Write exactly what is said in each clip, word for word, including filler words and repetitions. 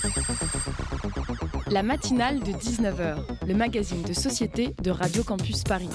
La matinale de dix-neuf heures, le magazine de société de Radio Campus Paris.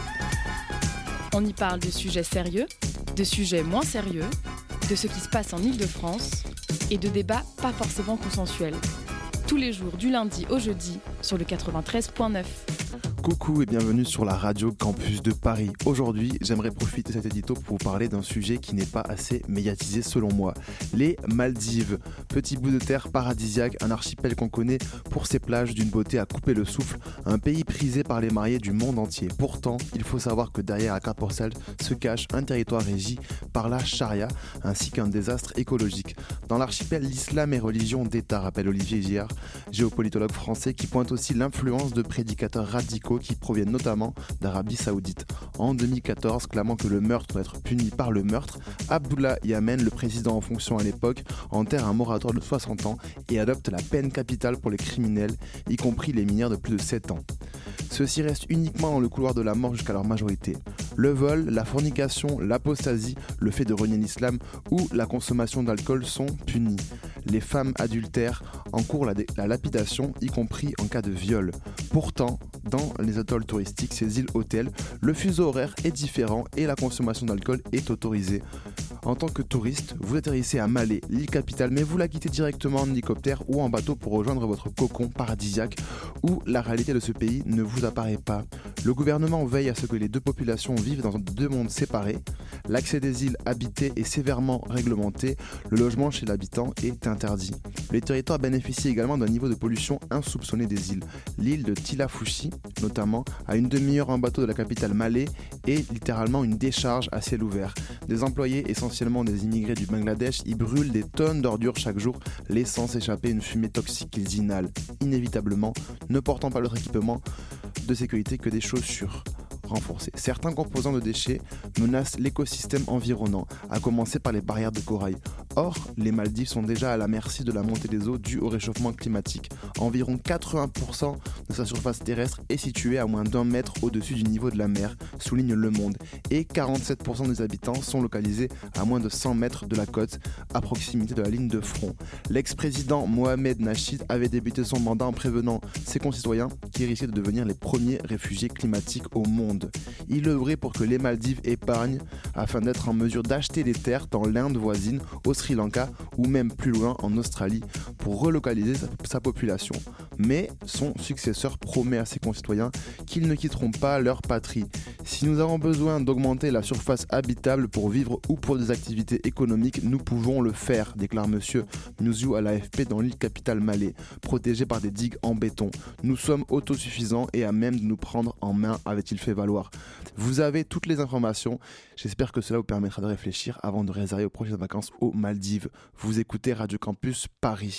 On y parle de sujets sérieux, de sujets moins sérieux, de ce qui se passe en Île-de-France et de débats pas forcément consensuels. Tous les jours du lundi au jeudi sur le quatre-vingt-treize virgule neuf. Coucou et bienvenue sur la Radio Campus de Paris. Aujourd'hui, j'aimerais profiter de cet édito pour vous parler d'un sujet qui n'est pas assez médiatisé selon moi. Les Maldives, petit bout de terre paradisiaque, un archipel qu'on connaît pour ses plages d'une beauté à couper le souffle, un pays prisé par les mariés du monde entier. Pourtant, il faut savoir que derrière la carte postale se cache un territoire régi par la charia ainsi qu'un désastre écologique. Dans l'archipel, l'islam est religion d'État, rappelle Olivier Giard, géopolitologue français qui pointe aussi l'influence de prédicateurs radicaux qui proviennent notamment d'Arabie Saoudite. En deux mille quatorze, clamant que le meurtre doit être puni par le meurtre, Abdullah Yamen, le président en fonction à l'époque, enterre un moratoire de soixante ans et adopte la peine capitale pour les criminels, y compris les mineurs de plus de sept ans. Ceux-ci restent uniquement dans le couloir de la mort jusqu'à leur majorité. Le vol, la fornication, l'apostasie, le fait de renier l'islam ou la consommation d'alcool sont punis. Les femmes adultères encourent la, dé- la lapidation, y compris en cas de viol. Pourtant, dans les atolls touristiques, ces îles hôtels, le fuseau horaire est différent et la consommation d'alcool est autorisée. En tant que touriste, vous atterrissez à Malé, l'île capitale, mais vous la quittez directement en hélicoptère ou en bateau pour rejoindre votre cocon paradisiaque où la réalité de ce pays ne vous apparaît pas. Le gouvernement veille à ce que les deux populations vivent dans deux mondes séparés. L'accès des îles habitées est sévèrement réglementé. Le logement chez l'habitant est interdit. Les territoires bénéficient également d'un niveau de pollution insoupçonné des îles. L'île de Tilafushi, notamment, à une demi-heure en bateau de la capitale Malé, est littéralement une décharge à ciel ouvert. Des employés, essentiellement des immigrés du Bangladesh, y brûlent des tonnes d'ordures chaque jour, laissant s'échapper une fumée toxique qu'ils inhalent, inévitablement, ne portant pas leur équipement de sécurité que des chaussures renforcées. Certains composants de déchets menacent l'écosystème environnant, à commencer par les barrières de corail. Or, les Maldives sont déjà à la merci de la montée des eaux due au réchauffement climatique. Environ quatre-vingts pour cent de sa surface terrestre est située à moins d'un mètre au-dessus du niveau de la mer, souligne Le Monde, et quarante-sept pour cent des habitants sont localisés à moins de cent mètres de la côte, à proximité de la ligne de front. L'ex-président Mohamed Nasheed avait débuté son mandat en prévenant ses concitoyens qui risquaient de devenir les premiers réfugiés climatiques au monde. Il œuvrait pour que les Maldives épargnent afin d'être en mesure d'acheter des terres dans l'Inde voisine, au Sri Lanka ou même plus loin en Australie pour relocaliser sa, sa population. Mais son successeur promet à ses concitoyens qu'ils ne quitteront pas leur patrie. Si nous avons besoin d'augmenter la surface habitable pour vivre ou pour des activités économiques, nous pouvons le faire, déclare monsieur Nuzio à l'A F P dans l'île capitale Malé, protégée par des digues en béton. Nous sommes autosuffisants et à même de nous prendre en main, avait-il fait valoir. Vous avez toutes les informations. J'espère que cela vous permettra de réfléchir avant de réserver vos prochaines vacances aux Maldives. Vous écoutez Radio Campus Paris.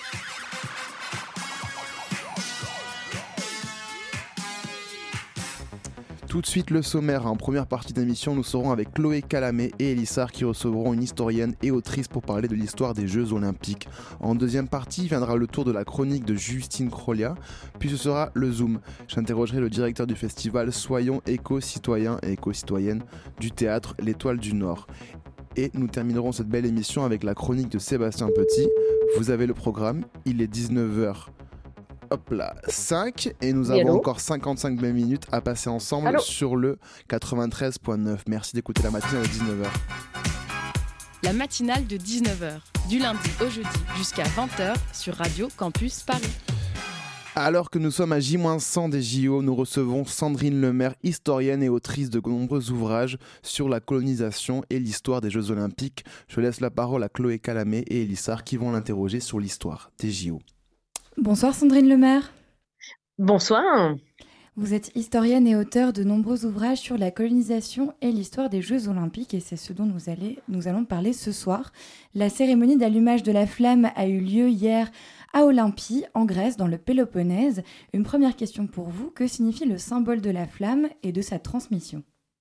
Tout de suite le sommaire. En première partie d'émission, nous serons avec Chloé Calamé et Elissard qui recevront une historienne et autrice pour parler de l'histoire des Jeux Olympiques. En deuxième partie, viendra le tour de la chronique de Justine Crollia, puis ce sera le Zoom. J'interrogerai le directeur du festival Soyons éco-citoyens et éco-citoyennes du théâtre L'Étoile du Nord. Et nous terminerons cette belle émission avec la chronique de Sébastien Petit. Vous avez le programme, il est dix-neuf heures. Hop là, cinq et nous avons Hello. Encore cinquante-cinq minutes à passer ensemble Allô. Sur le quatre-vingt-treize virgule neuf. Merci d'écouter la matinale de dix-neuf heures. La matinale de dix-neuf heures, du lundi au jeudi jusqu'à vingt heures sur Radio Campus Paris. Alors que nous sommes à J cent des J O, nous recevons Sandrine Lemaire, historienne et autrice de nombreux ouvrages sur la colonisation et l'histoire des Jeux Olympiques. Je laisse la parole à Chloé Calamé et Elissard qui vont l'interroger sur l'histoire des J O. Bonsoir Sandrine Lemaire. Bonsoir. Vous êtes historienne et auteure de nombreux ouvrages sur la colonisation et l'histoire des Jeux Olympiques et c'est ce dont nous, allez, nous allons parler ce soir. La cérémonie d'allumage de la flamme a eu lieu hier à Olympie, en Grèce, dans le Péloponnèse. Une première question pour vous, que signifie le symbole de la flamme et de sa transmission ?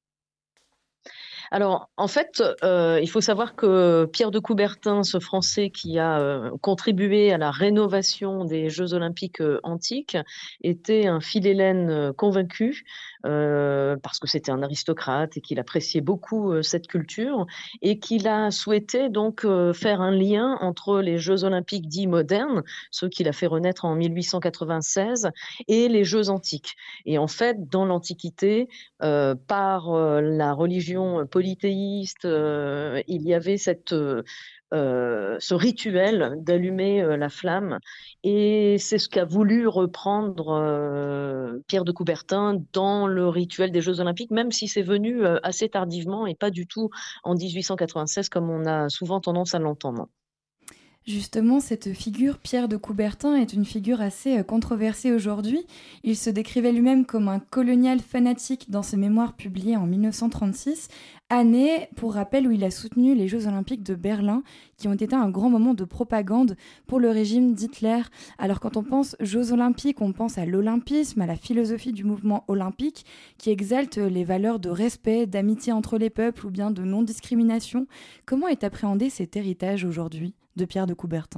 Alors, en fait, euh, il faut savoir que Pierre de Coubertin, ce Français qui a euh, contribué à la rénovation des Jeux olympiques euh, antiques, était un philhellène euh, convaincu euh, parce que c'était un aristocrate et qu'il appréciait beaucoup euh, cette culture et qu'il a souhaité donc euh, faire un lien entre les Jeux olympiques dits modernes, ceux qu'il a fait renaître en mille huit cent quatre-vingt-seize, et les Jeux antiques. Et en fait, dans l'Antiquité, euh, par euh, la religion polythéiste, euh, il y avait cette, euh, euh, ce rituel d'allumer euh, la flamme. Et c'est ce qu'a voulu reprendre euh, Pierre de Coubertin dans le rituel des Jeux olympiques, même si c'est venu euh, assez tardivement et pas du tout en dix-huit cent quatre-vingt-seize comme on a souvent tendance à l'entendre. Justement, cette figure, Pierre de Coubertin, est une figure assez controversée aujourd'hui. Il se décrivait lui-même comme un colonial fanatique dans ses mémoires publiées en mille neuf cent trente-six, année, pour rappel, où il a soutenu les Jeux olympiques de Berlin, qui ont été un grand moment de propagande pour le régime d'Hitler. Alors quand on pense Jeux olympiques, on pense à l'olympisme, à la philosophie du mouvement olympique, qui exalte les valeurs de respect, d'amitié entre les peuples ou bien de non-discrimination. Comment est appréhendé cet héritage aujourd'hui de Pierre de Coubertin?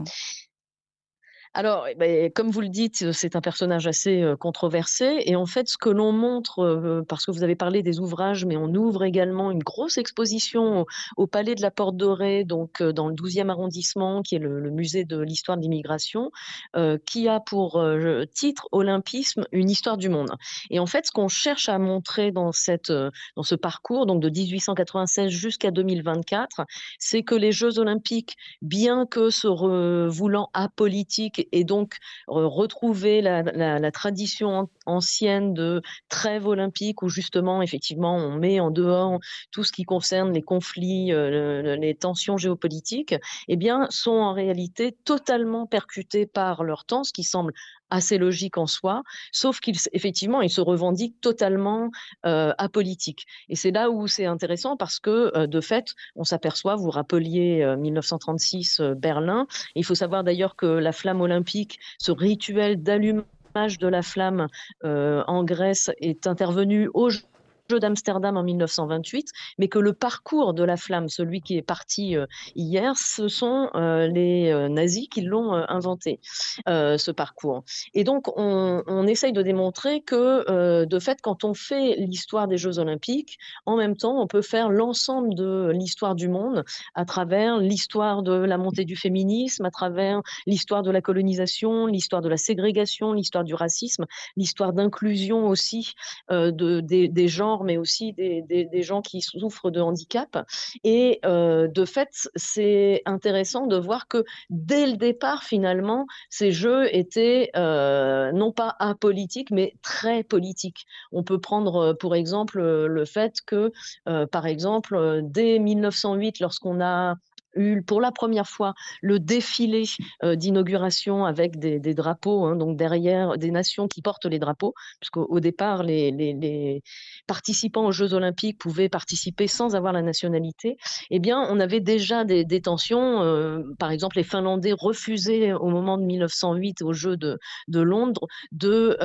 Alors, ben, comme vous le dites, c'est un personnage assez euh, controversé. Et en fait, ce que l'on montre, euh, parce que vous avez parlé des ouvrages, mais on ouvre également une grosse exposition au, au Palais de la Porte Dorée, donc euh, dans le douzième arrondissement, qui est le, le musée de l'histoire de l'immigration, euh, qui a pour euh, titre Olympisme, une histoire du monde. Et en fait, ce qu'on cherche à montrer dans, cette, euh, dans ce parcours, donc de dix-huit cent quatre-vingt-seize jusqu'à deux mille vingt-quatre, c'est que les Jeux olympiques, bien que se re- voulant apolitiques, et donc retrouver la, la, la tradition ancienne de trêve olympique où justement, effectivement, on met en dehors tout ce qui concerne les conflits, euh, les tensions géopolitiques, eh bien, sont en réalité totalement percutés par leur temps, ce qui semble assez logique en soi, sauf qu'effectivement, ils se revendiquent totalement euh, apolitiques. Et c'est là où c'est intéressant parce que, euh, de fait, on s'aperçoit, vous rappeliez euh, mille neuf cent trente-six, euh, Berlin, et il faut savoir d'ailleurs que la flamme olympique, ce rituel d'allumage de la flamme euh, en Grèce est intervenu au Jeux d'Amsterdam en mille neuf cent vingt-huit, mais que le parcours de la flamme, celui qui est parti euh, hier, ce sont euh, les euh, nazis qui l'ont euh, inventé, euh, ce parcours. Et donc, on, on essaye de démontrer que, euh, de fait, quand on fait l'histoire des Jeux olympiques, en même temps, on peut faire l'ensemble de l'histoire du monde à travers l'histoire de la montée du féminisme, à travers l'histoire de la colonisation, l'histoire de la ségrégation, l'histoire du racisme, l'histoire d'inclusion aussi euh, de, des, des genres, mais aussi des, des, des gens qui souffrent de handicap. Et euh, de fait, c'est intéressant de voir que dès le départ, finalement, ces jeux étaient euh, non pas apolitiques, mais très politiques. On peut prendre pour exemple le fait que, euh, par exemple, dès mille neuf cent huit, lorsqu'on a eu pour la première fois le défilé euh, d'inauguration avec des, des drapeaux, hein, donc derrière des nations qui portent les drapeaux, puisqu'au au départ, les, les, les participants aux Jeux olympiques pouvaient participer sans avoir la nationalité. Eh bien, on avait déjà des, des tensions. Euh, par exemple, les Finlandais refusaient au moment de mille neuf cent huit aux Jeux de, de Londres de,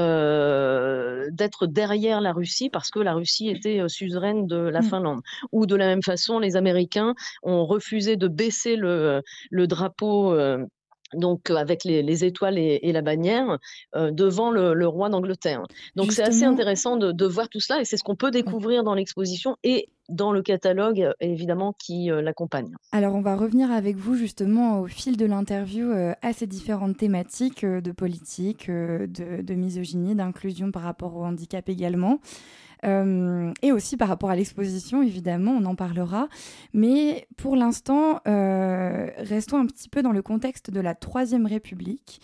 euh, d'être derrière la Russie parce que la Russie était euh, suzeraine de la Finlande. Mmh. Ou de la même façon, les Américains ont refusé de baisser le, le drapeau euh, donc avec les, les étoiles et, et la bannière euh, devant le, le roi d'Angleterre. Donc Justement, c'est assez intéressant de, de voir tout cela et c'est ce qu'on peut découvrir dans l'exposition et dans le catalogue évidemment qui euh, l'accompagne. Alors on va revenir avec vous justement au fil de l'interview euh, à ces différentes thématiques euh, de politique, euh, de, de misogynie, d'inclusion par rapport au handicap également. Euh, et aussi par rapport à l'exposition, évidemment, on en parlera. Mais pour l'instant, euh, restons un petit peu dans le contexte de la Troisième République.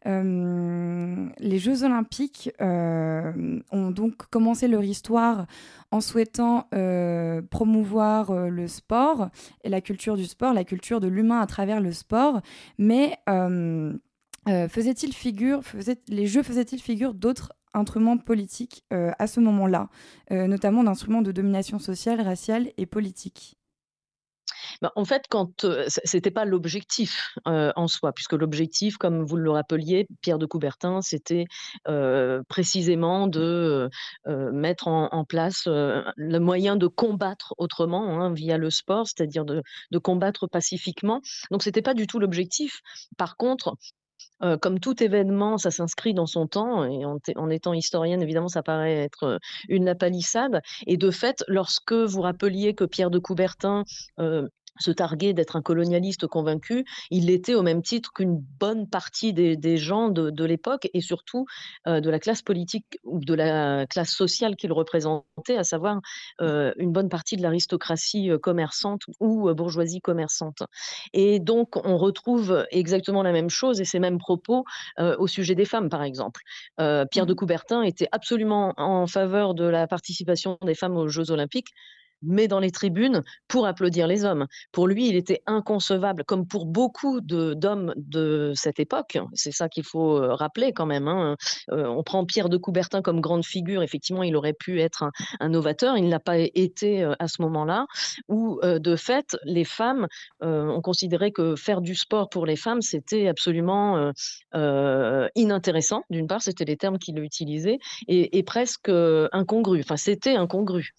Euh, les Jeux Olympiques euh, ont donc commencé leur histoire en souhaitant euh, promouvoir euh, le sport et la culture du sport, la culture de l'humain à travers le sport. Mais euh, euh, faisait-il figure, faisait, les Jeux faisaient-ils figure d'autres instruments politiques euh, à ce moment-là, euh, notamment d'instruments de domination sociale, raciale et politique? Ben, en fait, quand euh, c'était pas l'objectif euh, en soi, puisque l'objectif, comme vous le rappeliez, Pierre de Coubertin, c'était euh, précisément de euh, mettre en, en place euh, le moyen de combattre autrement, hein, via le sport, c'est-à-dire de, de combattre pacifiquement. Donc, c'était pas du tout l'objectif. Par contre, Euh, comme tout événement, ça s'inscrit dans son temps, et en, t- en étant historienne, évidemment, ça paraît être euh, une lapalissade. Et de fait, lorsque vous rappeliez que Pierre de Coubertin euh, se targuait d'être un colonialiste convaincu, il l'était au même titre qu'une bonne partie des, des gens de, de l'époque, et surtout euh, de la classe politique ou de la classe sociale qu'il représentait, à savoir euh, une bonne partie de l'aristocratie euh, commerçante ou euh, bourgeoisie commerçante. Et donc, on retrouve exactement la même chose et ces mêmes propos euh, au sujet des femmes, par exemple. Euh, Pierre de Mhm. Coubertin était absolument en faveur de la participation des femmes aux Jeux Olympiques, mais dans les tribunes pour applaudir les hommes. Pour lui, il était inconcevable, comme pour beaucoup de, d'hommes de cette époque. C'est ça qu'il faut euh, rappeler quand même, hein. Euh, on prend Pierre de Coubertin comme grande figure. Effectivement, il aurait pu être un, un novateur. Il ne l'a pas été euh, à ce moment-là, où euh, de fait, les femmes, euh, on considérait que faire du sport pour les femmes, c'était absolument euh, euh, inintéressant. D'une part, c'était les termes qu'il utilisait, et, et presque euh, incongru. Enfin, c'était incongru.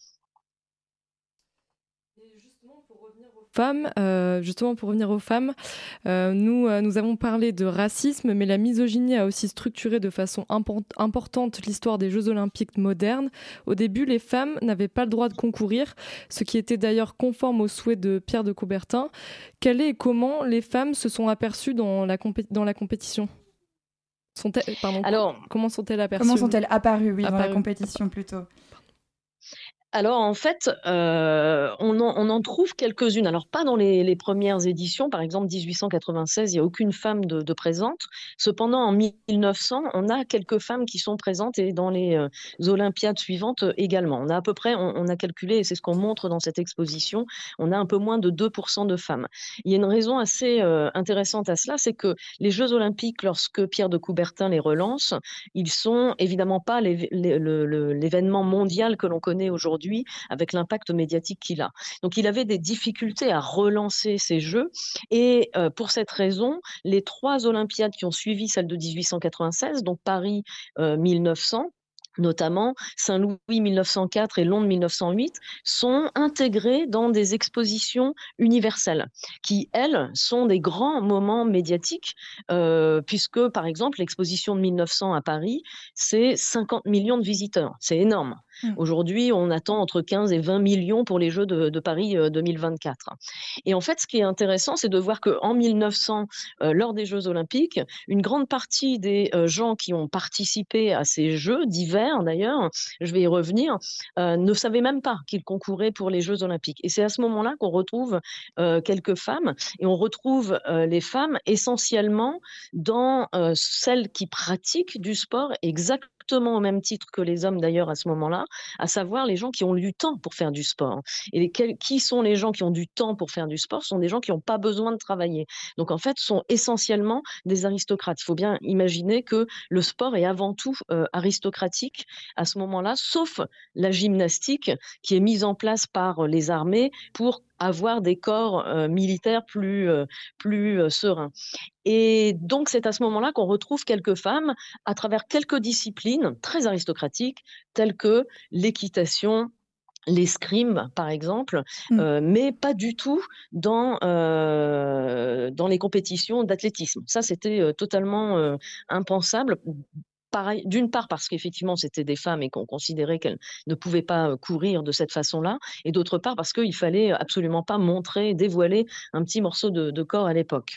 Femmes, euh, justement pour revenir aux femmes, euh, nous, euh, nous avons parlé de racisme, mais la misogynie a aussi structuré de façon import- importante l'histoire des Jeux Olympiques modernes. Au début, les femmes n'avaient pas le droit de concourir, ce qui était d'ailleurs conforme aux souhaits de Pierre de Coubertin. Quelle est et comment les femmes se sont aperçues dans la, compé- dans la compétition? Sont-elles, pardon, Alors, comment sont-elles aperçues? Comment sont-elles apparues, oui, dans la Apparues. compétition plutôt? Alors en fait, euh, on, en, on en trouve quelques-unes. Alors pas dans les, les premières éditions, par exemple dix-huit cent quatre-vingt-seize, il n'y a aucune femme de, de présente. Cependant, en mille neuf cents, on a quelques femmes qui sont présentes, et dans les euh, Olympiades suivantes euh, également. On a à peu près, on, on a calculé, et c'est ce qu'on montre dans cette exposition, on a un peu moins de deux pour cent de femmes. Il y a une raison assez euh, intéressante à cela, c'est que les Jeux Olympiques, lorsque Pierre de Coubertin les relance, ils sont évidemment pas les, les, le, le, l'événement mondial que l'on connaît aujourd'hui, avec l'impact médiatique qu'il a. Donc il avait des difficultés à relancer ces Jeux, et euh, pour cette raison, les trois Olympiades qui ont suivi celle de dix-huit cent quatre-vingt-seize, donc Paris euh, mille neuf cents, notamment Saint-Louis mille neuf cent quatre et Londres mille neuf cent huit, sont intégrées dans des expositions universelles qui, elles, sont des grands moments médiatiques, euh, puisque, par exemple, l'exposition de mille neuf cents à Paris, c'est cinquante millions de visiteurs. C'est énorme. Mmh. Aujourd'hui, on attend entre quinze et vingt millions pour les Jeux de, de Paris euh, deux mille vingt-quatre. Et en fait, ce qui est intéressant, c'est de voir qu'en mille neuf cents, euh, lors des Jeux Olympiques, une grande partie des euh, gens qui ont participé à ces Jeux d'hiver, d'ailleurs, je vais y revenir, euh, ne savaient même pas qu'ils concouraient pour les Jeux Olympiques. Et c'est à ce moment-là qu'on retrouve euh, quelques femmes, et on retrouve euh, les femmes essentiellement dans euh, celles qui pratiquent du sport exactement au même titre que les hommes d'ailleurs à ce moment-là, à savoir les gens qui ont du temps pour faire du sport. Et les, qui sont les gens qui ont du temps pour faire du sport? Ce sont des gens qui n'ont pas besoin de travailler. Donc en fait, ce sont essentiellement des aristocrates. Il faut bien imaginer que le sport est avant tout euh, aristocratique à ce moment-là, sauf la gymnastique qui est mise en place par les armées pour avoir des corps euh, militaires plus, euh, plus euh, sereins. Et donc, c'est à ce moment-là qu'on retrouve quelques femmes à travers quelques disciplines très aristocratiques, telles que l'équitation, l'escrime, par exemple, mmh. euh, mais pas du tout dans, euh, dans les compétitions d'athlétisme. Ça, c'était euh, totalement euh, impensable. Pareil, d'une part parce qu'effectivement c'était des femmes et qu'on considérait qu'elles ne pouvaient pas courir de cette façon-là, et d'autre part parce qu'il fallait absolument pas montrer, dévoiler un petit morceau de, de corps à l'époque.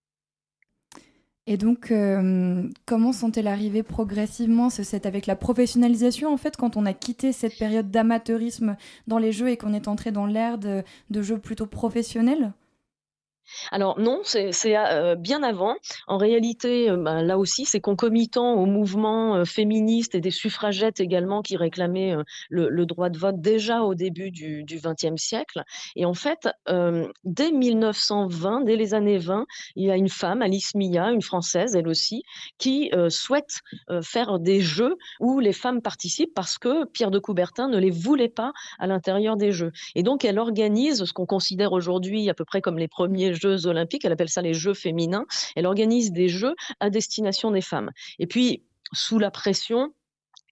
Et donc, euh, comment sont-elles arrivées progressivement? C'est avec la professionnalisation, en fait, quand on a quitté cette période d'amateurisme dans les jeux et qu'on est entré dans l'ère de, de jeux plutôt professionnels? Alors non, c'est euh, bien avant. En réalité, euh, bah, là aussi, c'est concomitant au mouvement euh, féministe et des suffragettes également qui réclamaient euh, le, le droit de vote déjà au début du vingtième siècle. Et en fait, euh, dès mille neuf cent vingt, dès les années vingt, il y a une femme, Alice Mia, une Française, elle aussi, qui euh, souhaite euh, faire des jeux où les femmes participent parce que Pierre de Coubertin ne les voulait pas à l'intérieur des jeux. Et donc, elle organise ce qu'on considère aujourd'hui à peu près comme les premiers Jeux olympiques, elle appelle ça les Jeux féminins. Elle organise des jeux à destination des femmes. Et puis, sous la pression,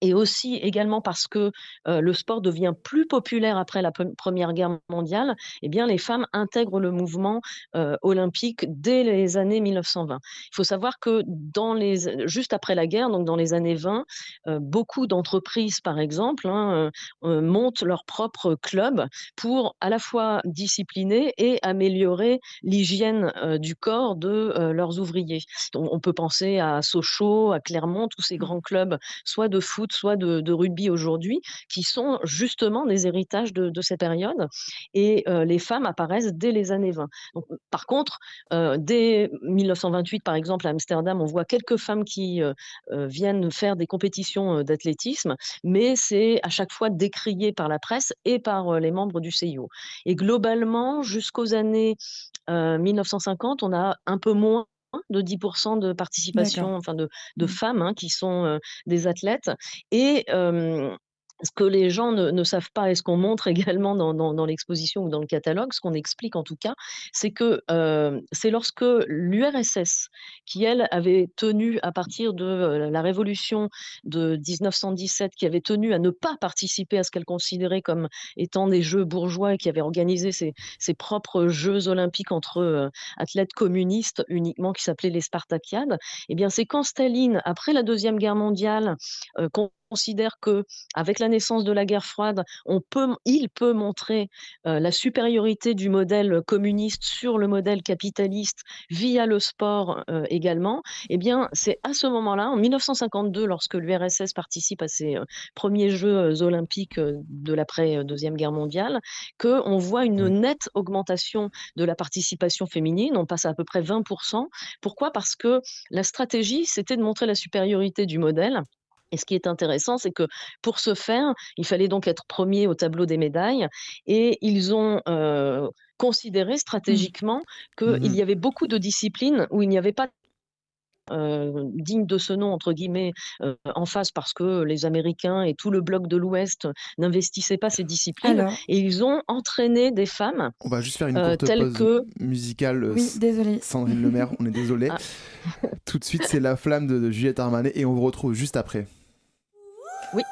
et aussi également parce que euh, le sport devient plus populaire après la p- Première Guerre mondiale, eh bien, les femmes intègrent le mouvement euh, olympique dès les années mille neuf cent vingt. Il faut savoir que dans les, juste après la guerre, donc dans les années vingt, euh, beaucoup d'entreprises, par exemple, hein, euh, euh, montent leur propre club pour à la fois discipliner et améliorer l'hygiène euh, du corps de euh, leurs ouvriers. Donc, on peut penser à Sochaux, à Clermont, tous ces grands clubs, soit de foot, soit de, de rugby aujourd'hui, qui sont justement des héritages de, de ces périodes. Et euh, les femmes apparaissent dès les années vingt. Donc, par contre, euh, dès mille neuf cent vingt-huit, par exemple, à Amsterdam, on voit quelques femmes qui euh, euh, viennent faire des compétitions euh, d'athlétisme, mais c'est à chaque fois décrié par la presse et par euh, les membres du C I O. Et globalement, jusqu'aux années euh, mille neuf cent cinquante, on a un peu moins de dix pour cent de participation, D'accord. enfin de, de Mmh. femmes hein, qui sont euh, des athlètes. Et euh, ce que les gens ne, ne savent pas et ce qu'on montre également dans, dans, dans l'exposition ou dans le catalogue, ce qu'on explique en tout cas, c'est que euh, c'est lorsque l'U R S S, qui elle avait tenu à partir de euh, la révolution de dix-neuf cent dix-sept, qui avait tenu à ne pas participer à ce qu'elle considérait comme étant des jeux bourgeois et qui avait organisé ses, ses propres jeux olympiques entre euh, athlètes communistes uniquement qui s'appelaient les Spartakiades, eh bien c'est quand Staline, après la Deuxième Guerre mondiale, euh, considère que avec la naissance de la guerre froide, on peut, il peut montrer euh, la supériorité du modèle communiste sur le modèle capitaliste via le sport euh, également. Eh bien, c'est à ce moment-là, en mille neuf cent cinquante-deux, lorsque l'U R S S participe à ses euh, premiers Jeux euh, olympiques euh, de l'après-deuxième guerre mondiale, qu'on voit une Oui. nette augmentation de la participation féminine. On passe à à peu près vingt pour cent. Pourquoi ? Parce que la stratégie, c'était de montrer la supériorité du modèle. Et ce qui est intéressant, c'est que pour ce faire, il fallait donc être premier au tableau des médailles. Et ils ont euh, considéré stratégiquement qu'il Mhm. y avait beaucoup de disciplines où il n'y avait pas euh, digne de ce nom, entre guillemets, euh, en face parce que les Américains et tout le bloc de l'Ouest n'investissaient pas ces disciplines. Alors, Et ils ont entraîné des femmes On va juste faire une euh, courte telles pause que... musicale. euh, oui, S- désolée. Sandrine Lemaire, on est désolé. Ah. Tout de suite, c'est La Flamme de, de Juliette Armanet et on vous retrouve juste après. Oui.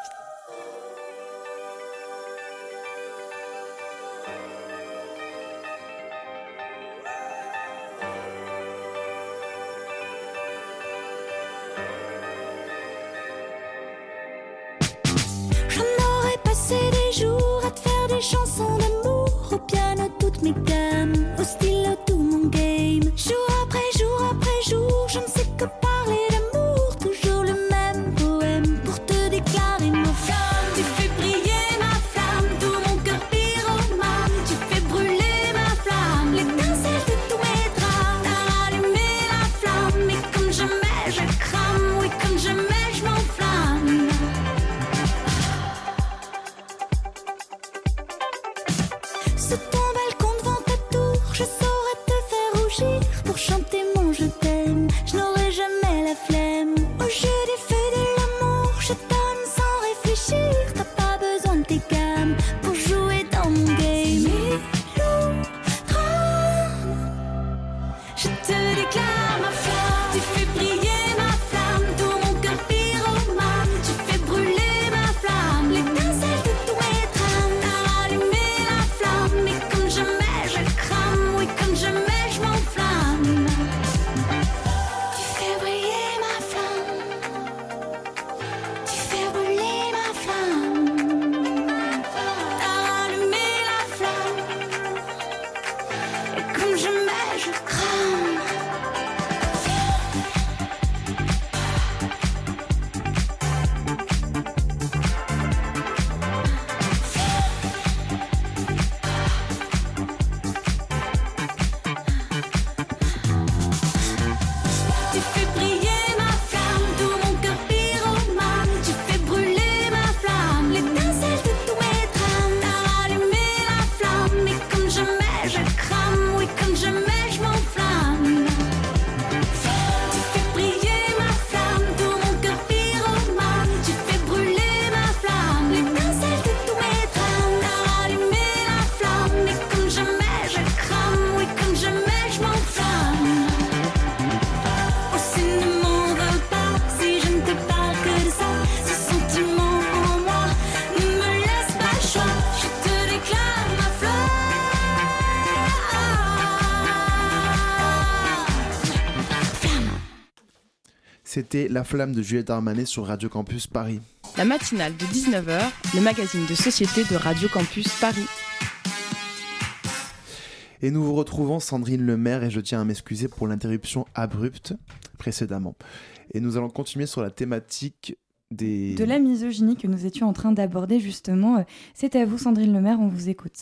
J'en aurais passé des jours à te faire des chansons d'amour, au piano toutes mes gammes, au stylo tout mon game. Jour après jour après jour, je ne sais que parler d'amour, toujours le même poème pour te déclarer mon C'était La Flamme de Juliette Armanet sur Radio Campus Paris. La matinale de dix-neuf heures, le magazine de société de Radio Campus Paris. Et nous vous retrouvons, Sandrine Lemaire, et je tiens à m'excuser pour l'interruption abrupte précédemment. Et nous allons continuer sur la thématique des... de la misogynie que nous étions en train d'aborder justement. C'est à vous, Sandrine Lemaire, on vous écoute.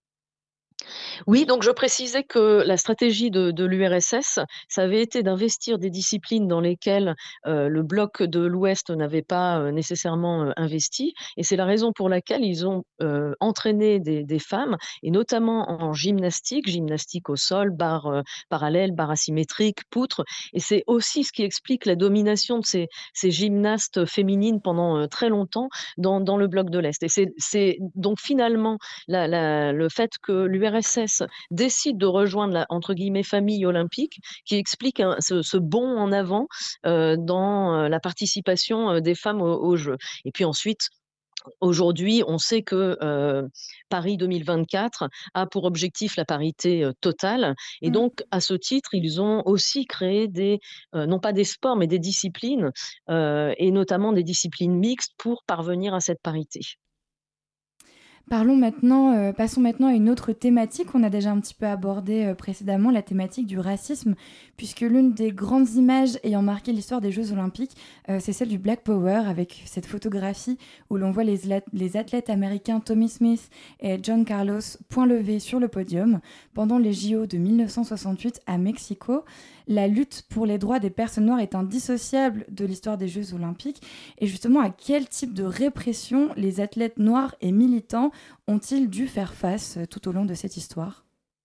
Oui, donc je précisais que la stratégie de, de l'U R S S, ça avait été d'investir des disciplines dans lesquelles euh, le bloc de l'Ouest n'avait pas euh, nécessairement euh, investi. Et c'est la raison pour laquelle ils ont euh, entraîné des, des femmes, et notamment en gymnastique, gymnastique au sol, barre euh, parallèle, barre asymétrique, poutre. Et c'est aussi ce qui explique la domination de ces, ces gymnastes féminines pendant euh, très longtemps dans, dans le bloc de l'Est. Et c'est, c'est donc finalement la, la, le fait que l'U R S S décide de rejoindre la entre guillemets famille olympique qui explique hein, ce, ce bond en avant euh, dans euh, la participation euh, des femmes aux, aux Jeux. Et puis ensuite, aujourd'hui, on sait que euh, Paris deux mille vingt-quatre a pour objectif la parité euh, totale. Et donc, à ce titre, ils ont aussi créé des, euh, non pas des sports, mais des disciplines, euh, et notamment des disciplines mixtes pour parvenir à cette parité. Parlons maintenant, euh, passons maintenant à une autre thématique qu'on a déjà un petit peu abordée euh, précédemment, la thématique du racisme, puisque l'une des grandes images ayant marqué l'histoire des Jeux Olympiques, euh, c'est celle du Black Power, avec cette photographie où l'on voit les, les athlètes américains Tommy Smith et John Carlos point levé sur le podium pendant les J O de dix-neuf cent soixante-huit à Mexico. La lutte pour les droits des personnes noires est indissociable de l'histoire des Jeux Olympiques. Et justement, à quel type de répression les athlètes noirs et militants ont-ils dû faire face tout au long de cette histoire ?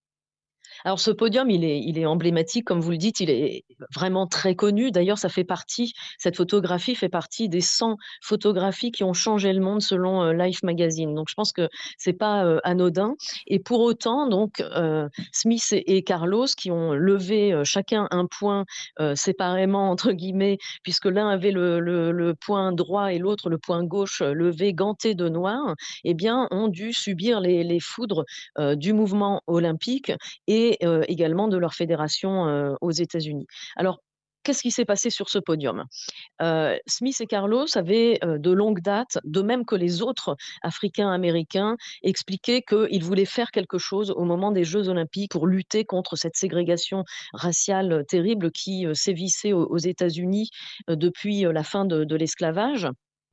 Alors ce podium, il est, il est emblématique, comme vous le dites, il est vraiment très connu. D'ailleurs, ça fait partie, cette photographie fait partie des cent photographies qui ont changé le monde selon euh, Life Magazine. Donc je pense que c'est pas euh, anodin. Et pour autant, donc euh, Smith et, et Carlos, qui ont levé euh, chacun un point euh, séparément entre guillemets, puisque l'un avait le, le, le point droit et l'autre le point gauche euh, levé, ganté de noir, eh bien, ont dû subir les, les foudres euh, du mouvement olympique et et euh, également de leur fédération euh, aux États-Unis. Alors, qu'est-ce qui s'est passé sur ce podium ? euh, Smith et Carlos avaient euh, de longue date, de même que les autres Africains-Américains, expliqué qu'ils voulaient faire quelque chose au moment des Jeux Olympiques pour lutter contre cette ségrégation raciale terrible qui euh, sévissait aux, aux États-Unis euh, depuis euh, la fin de, de l'esclavage.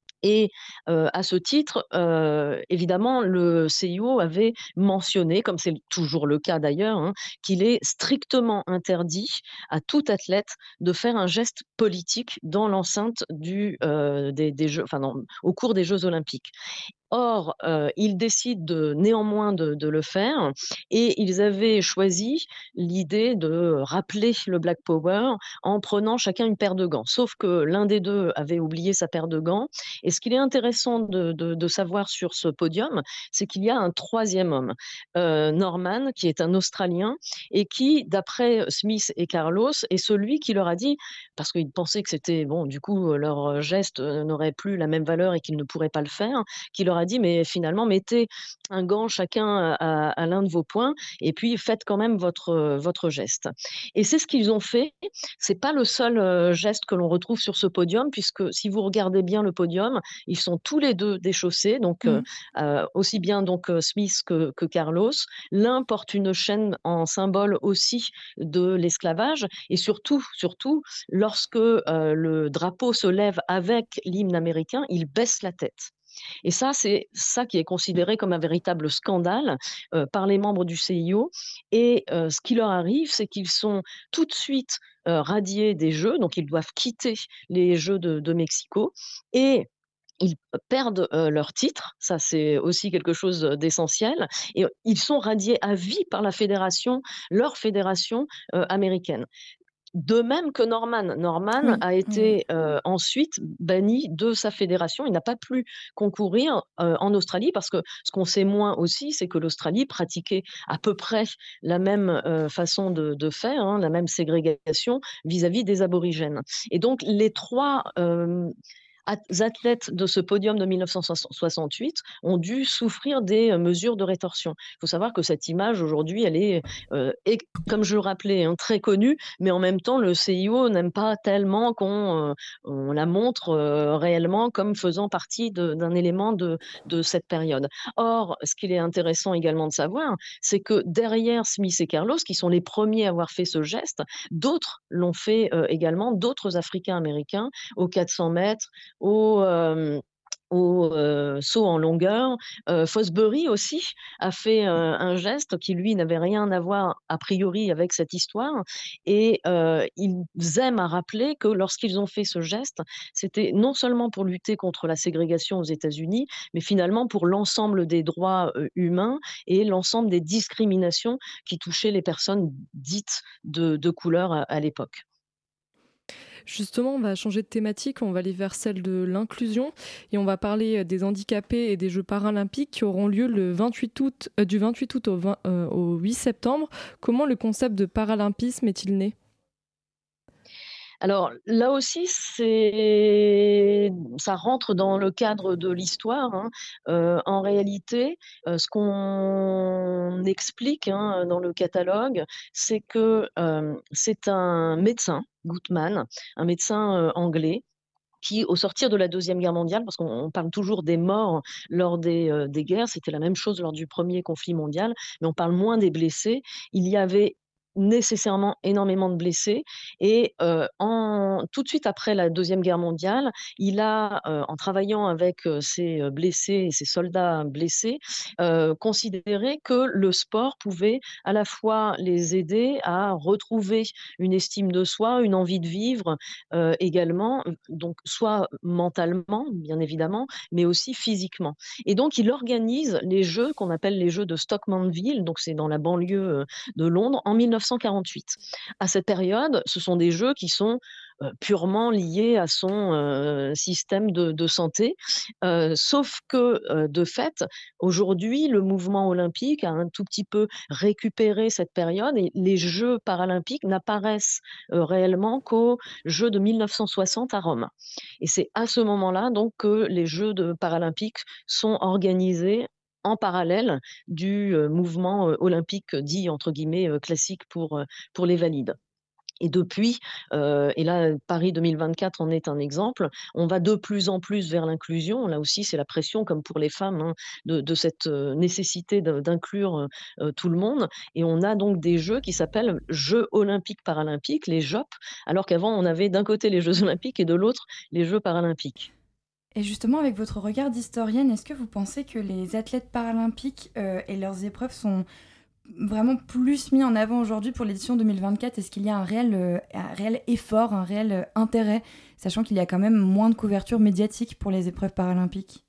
Et euh, à ce titre, euh, évidemment, le C I O avait mentionné, comme c'est toujours le cas d'ailleurs, hein, qu'il est strictement interdit à tout athlète de faire un geste politique dans l'enceinte du, euh, des, des Jeux, enfin, dans, au cours des Jeux Olympiques. Or, euh, ils décident de, néanmoins de, de le faire et ils avaient choisi l'idée de rappeler le Black Power en prenant chacun une paire de gants. Sauf que l'un des deux avait oublié sa paire de gants. Et ce qu'il est intéressant de, de, de savoir sur ce podium, c'est qu'il y a un troisième homme, euh, Norman, qui est un Australien et qui, d'après Smith et Carlos, est celui qui leur a dit, parce qu'ils pensaient que c'était, bon, du coup, leur geste n'aurait plus la même valeur et qu'ils ne pourraient pas le faire, qui leur a dit, mais finalement, mettez un gant chacun à, à l'un de vos poings et puis faites quand même votre, votre geste. Et c'est ce qu'ils ont fait. C'est pas le seul geste que l'on retrouve sur ce podium, puisque si vous regardez bien le podium, ils sont tous les deux déchaussés, donc mmh. euh, aussi bien donc Smith que, que Carlos. L'un porte une chaîne en symbole aussi de l'esclavage, et surtout, surtout, lorsque euh, le drapeau se lève avec l'hymne américain, il baisse la tête. Et ça, c'est ça qui est considéré comme un véritable scandale euh, par les membres du C I O. Et euh, ce qui leur arrive, c'est qu'ils sont tout de suite euh, radiés des Jeux, donc ils doivent quitter les Jeux de, de Mexico. Et ils perdent euh, leur titre, ça c'est aussi quelque chose d'essentiel, et ils sont radiés à vie par la fédération, leur fédération euh, américaine. De même que Norman. Norman oui, a été oui. euh, ensuite banni de sa fédération. Il n'a pas pu concourir euh, en Australie parce que ce qu'on sait moins aussi, c'est que l'Australie pratiquait à peu près la même euh, façon de, de faire, hein, la même ségrégation vis-à-vis des aborigènes. Et donc les trois... Euh, athlètes de ce podium de mille neuf cent soixante-huit ont dû souffrir des mesures de rétorsion. Il faut savoir que cette image, aujourd'hui, elle est, euh, est, comme je le rappelais, hein, très connue, mais en même temps, le C I O n'aime pas tellement qu'on euh, on la montre euh, réellement comme faisant partie de, d'un élément de, de cette période. Or, ce qu'il est intéressant également de savoir, c'est que derrière Smith et Carlos, qui sont les premiers à avoir fait ce geste, d'autres l'ont fait euh, également, d'autres Africains-Américains, aux quatre cents mètres, au, euh, au euh, saut en longueur. Euh, Fosbury aussi a fait euh, un geste qui, lui, n'avait rien à voir a priori avec cette histoire. Et euh, ils aiment à rappeler que lorsqu'ils ont fait ce geste, c'était non seulement pour lutter contre la ségrégation aux États-Unis, mais finalement pour l'ensemble des droits euh, humains et l'ensemble des discriminations qui touchaient les personnes dites de, de couleur à, à l'époque. Justement, on va changer de thématique, on va aller vers celle de l'inclusion et on va parler des handicapés et des Jeux paralympiques qui auront lieu le vingt-huit août, euh, du vingt-huit août au, vingt, euh, au huit septembre. Comment le concept de paralympisme est-il né ? Alors là aussi, c'est... ça rentre dans le cadre de l'histoire. Hein. Euh, en réalité, euh, ce qu'on explique hein, dans le catalogue, c'est que euh, c'est un médecin, Gutmann, un médecin euh, anglais, qui, au sortir de la Deuxième Guerre mondiale, parce qu'on parle toujours des morts lors des, euh, des guerres, c'était la même chose lors du premier conflit mondial, mais on parle moins des blessés, il y avait nécessairement énormément de blessés et euh, en, tout de suite après la Deuxième Guerre mondiale, il a, euh, en travaillant avec euh, ces blessés et ces soldats blessés, euh, considéré que le sport pouvait à la fois les aider à retrouver une estime de soi, une envie de vivre euh, également, donc soit mentalement, bien évidemment, mais aussi physiquement. Et donc, il organise les jeux qu'on appelle les jeux de Stockmanville, donc c'est dans la banlieue de Londres, en mille neuf cent quarante-huit. À cette période, ce sont des jeux qui sont euh, purement liés à son euh, système de, de santé, euh, sauf que, euh, de fait, aujourd'hui, le mouvement olympique a un tout petit peu récupéré cette période et les Jeux paralympiques n'apparaissent euh, réellement qu'aux Jeux de mille neuf cent soixante à Rome. Et c'est à ce moment-là donc que les Jeux de paralympiques sont organisés en parallèle du euh, mouvement euh, olympique dit entre guillemets euh, classique pour, euh, pour les valides. Et depuis, euh, et là Paris deux mille vingt-quatre en est un exemple, on va de plus en plus vers l'inclusion. Là aussi, c'est la pression, comme pour les femmes, hein, de, de cette nécessité d'inclure euh, tout le monde. Et on a donc des jeux qui s'appellent Jeux olympiques paralympiques, les J O P, alors qu'avant on avait d'un côté les Jeux olympiques et de l'autre les Jeux paralympiques. Et justement, avec votre regard d'historienne, est-ce que vous pensez que les athlètes paralympiques euh, et leurs épreuves sont vraiment plus mis en avant aujourd'hui pour l'édition deux mille vingt-quatre? Est-ce qu'il y a un réel, euh, un réel effort, un réel euh, intérêt, sachant qu'il y a quand même moins de couverture médiatique pour les épreuves paralympiques?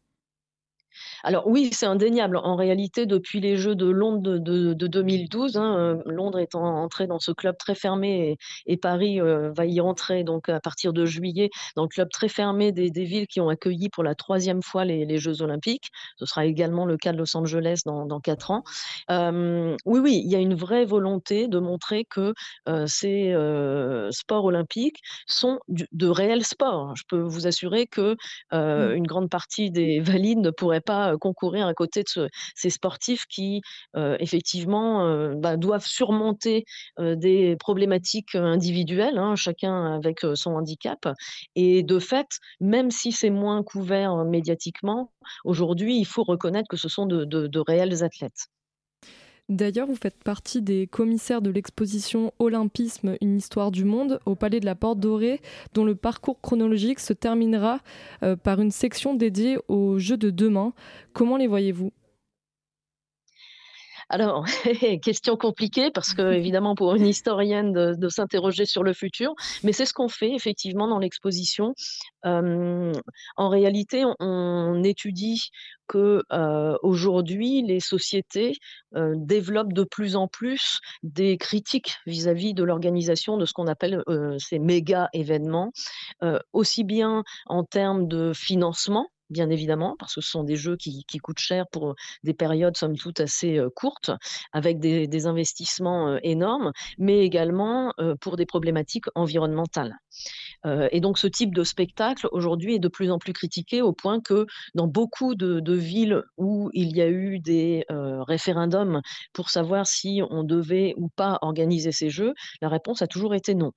Alors oui, c'est indéniable. En réalité, depuis les Jeux de Londres de, de, de deux mille douze, hein, euh, Londres étant entré dans ce club très fermé et, et Paris euh, va y entrer donc à partir de juillet dans le club très fermé des, des villes qui ont accueilli pour la troisième fois les, les Jeux olympiques. Ce sera également le cas de Los Angeles dans, dans quatre ans. Euh, oui, oui, il y a une vraie volonté de montrer que euh, ces euh, sports olympiques sont du, de réels sports. Je peux vous assurer que euh, une grande partie des valides ne pourraient pas concourir à côté de ce, ces sportifs qui, euh, effectivement, euh, bah, doivent surmonter euh, des problématiques individuelles, hein, chacun avec euh, son handicap. Et de fait, même si c'est moins couvert euh, médiatiquement, aujourd'hui, il faut reconnaître que ce sont de, de, de réels athlètes. D'ailleurs, vous faites partie des commissaires de l'exposition Olympisme, une histoire du monde au Palais de la Porte Dorée, dont le parcours chronologique se terminera euh, par une section dédiée aux Jeux de demain. Comment les voyez-vous ? Alors, question compliquée parce que, évidemment, pour une historienne de, de s'interroger sur le futur, mais c'est ce qu'on fait effectivement dans l'exposition. Euh, en réalité, on, on étudie que euh, aujourd'hui, les sociétés euh, développent de plus en plus des critiques vis-à-vis de l'organisation de ce qu'on appelle euh, ces méga événements, euh, aussi bien en termes de financement, bien évidemment, parce que ce sont des jeux qui, qui coûtent cher pour des périodes, somme toute, assez euh, courtes, avec des, des investissements euh, énormes, mais également euh, pour des problématiques environnementales. Euh, et donc ce type de spectacle, aujourd'hui, est de plus en plus critiqué au point que dans beaucoup de, de villes où il y a eu des euh, référendums pour savoir si on devait ou pas organiser ces jeux, la réponse a toujours été non.